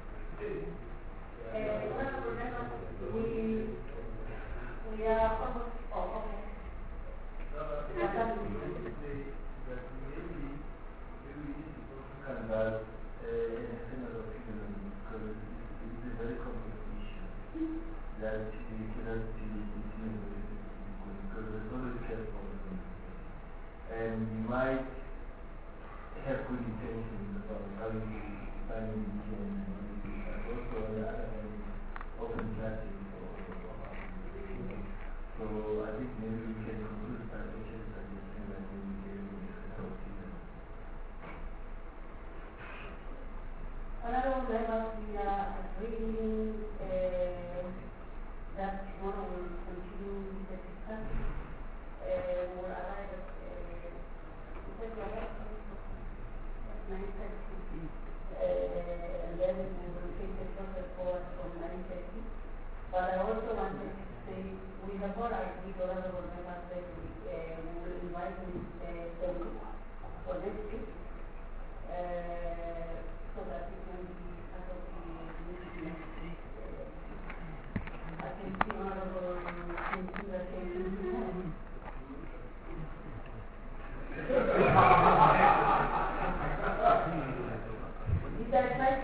Speaker 1: And one of the members, we, we are almost, oh, okay. What does it mean?
Speaker 2: Canvas uh, in a similar opinion because it's, it's a very complex issue that we cannot deal with it because there's always care for them. And you might have good intentions about how you find religion and all this, but also on the other hand, often plastic or, or, or so I think maybe we can conclude by just understanding that we can help people.
Speaker 1: Honorable members, we are agreeing honorable member said, uh, we will invite him uh, for next week, uh, so that he can be part of the meeting next week. Uh, I can see honorable Cynthia saying, is that right?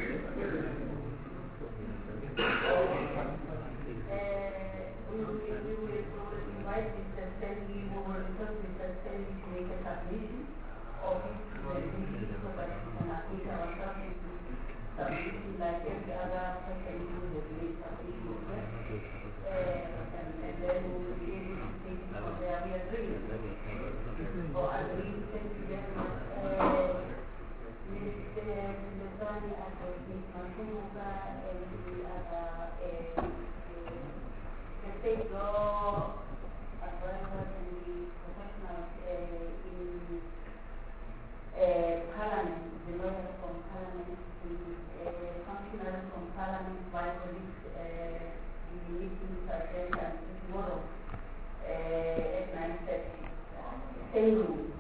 Speaker 1: We will invite Mister Stanley over because Mister Stanley to make a submission of it to the committee so that we can update ourselves into submission like every other person who has made submission here. Uh, and, and then we will be able to take it from there. We agree. So I agree. Thank you very much. Uh, Mister Stanley Advocate Masumuka and the other uh, the state law advisors and the professionals uh, in uh, Parliament, the lawyers from Parliament, the uh, functionaries from Parliament, my colleagues, uh, the meeting is agenda tomorrow uh, at nine thirty. Same room.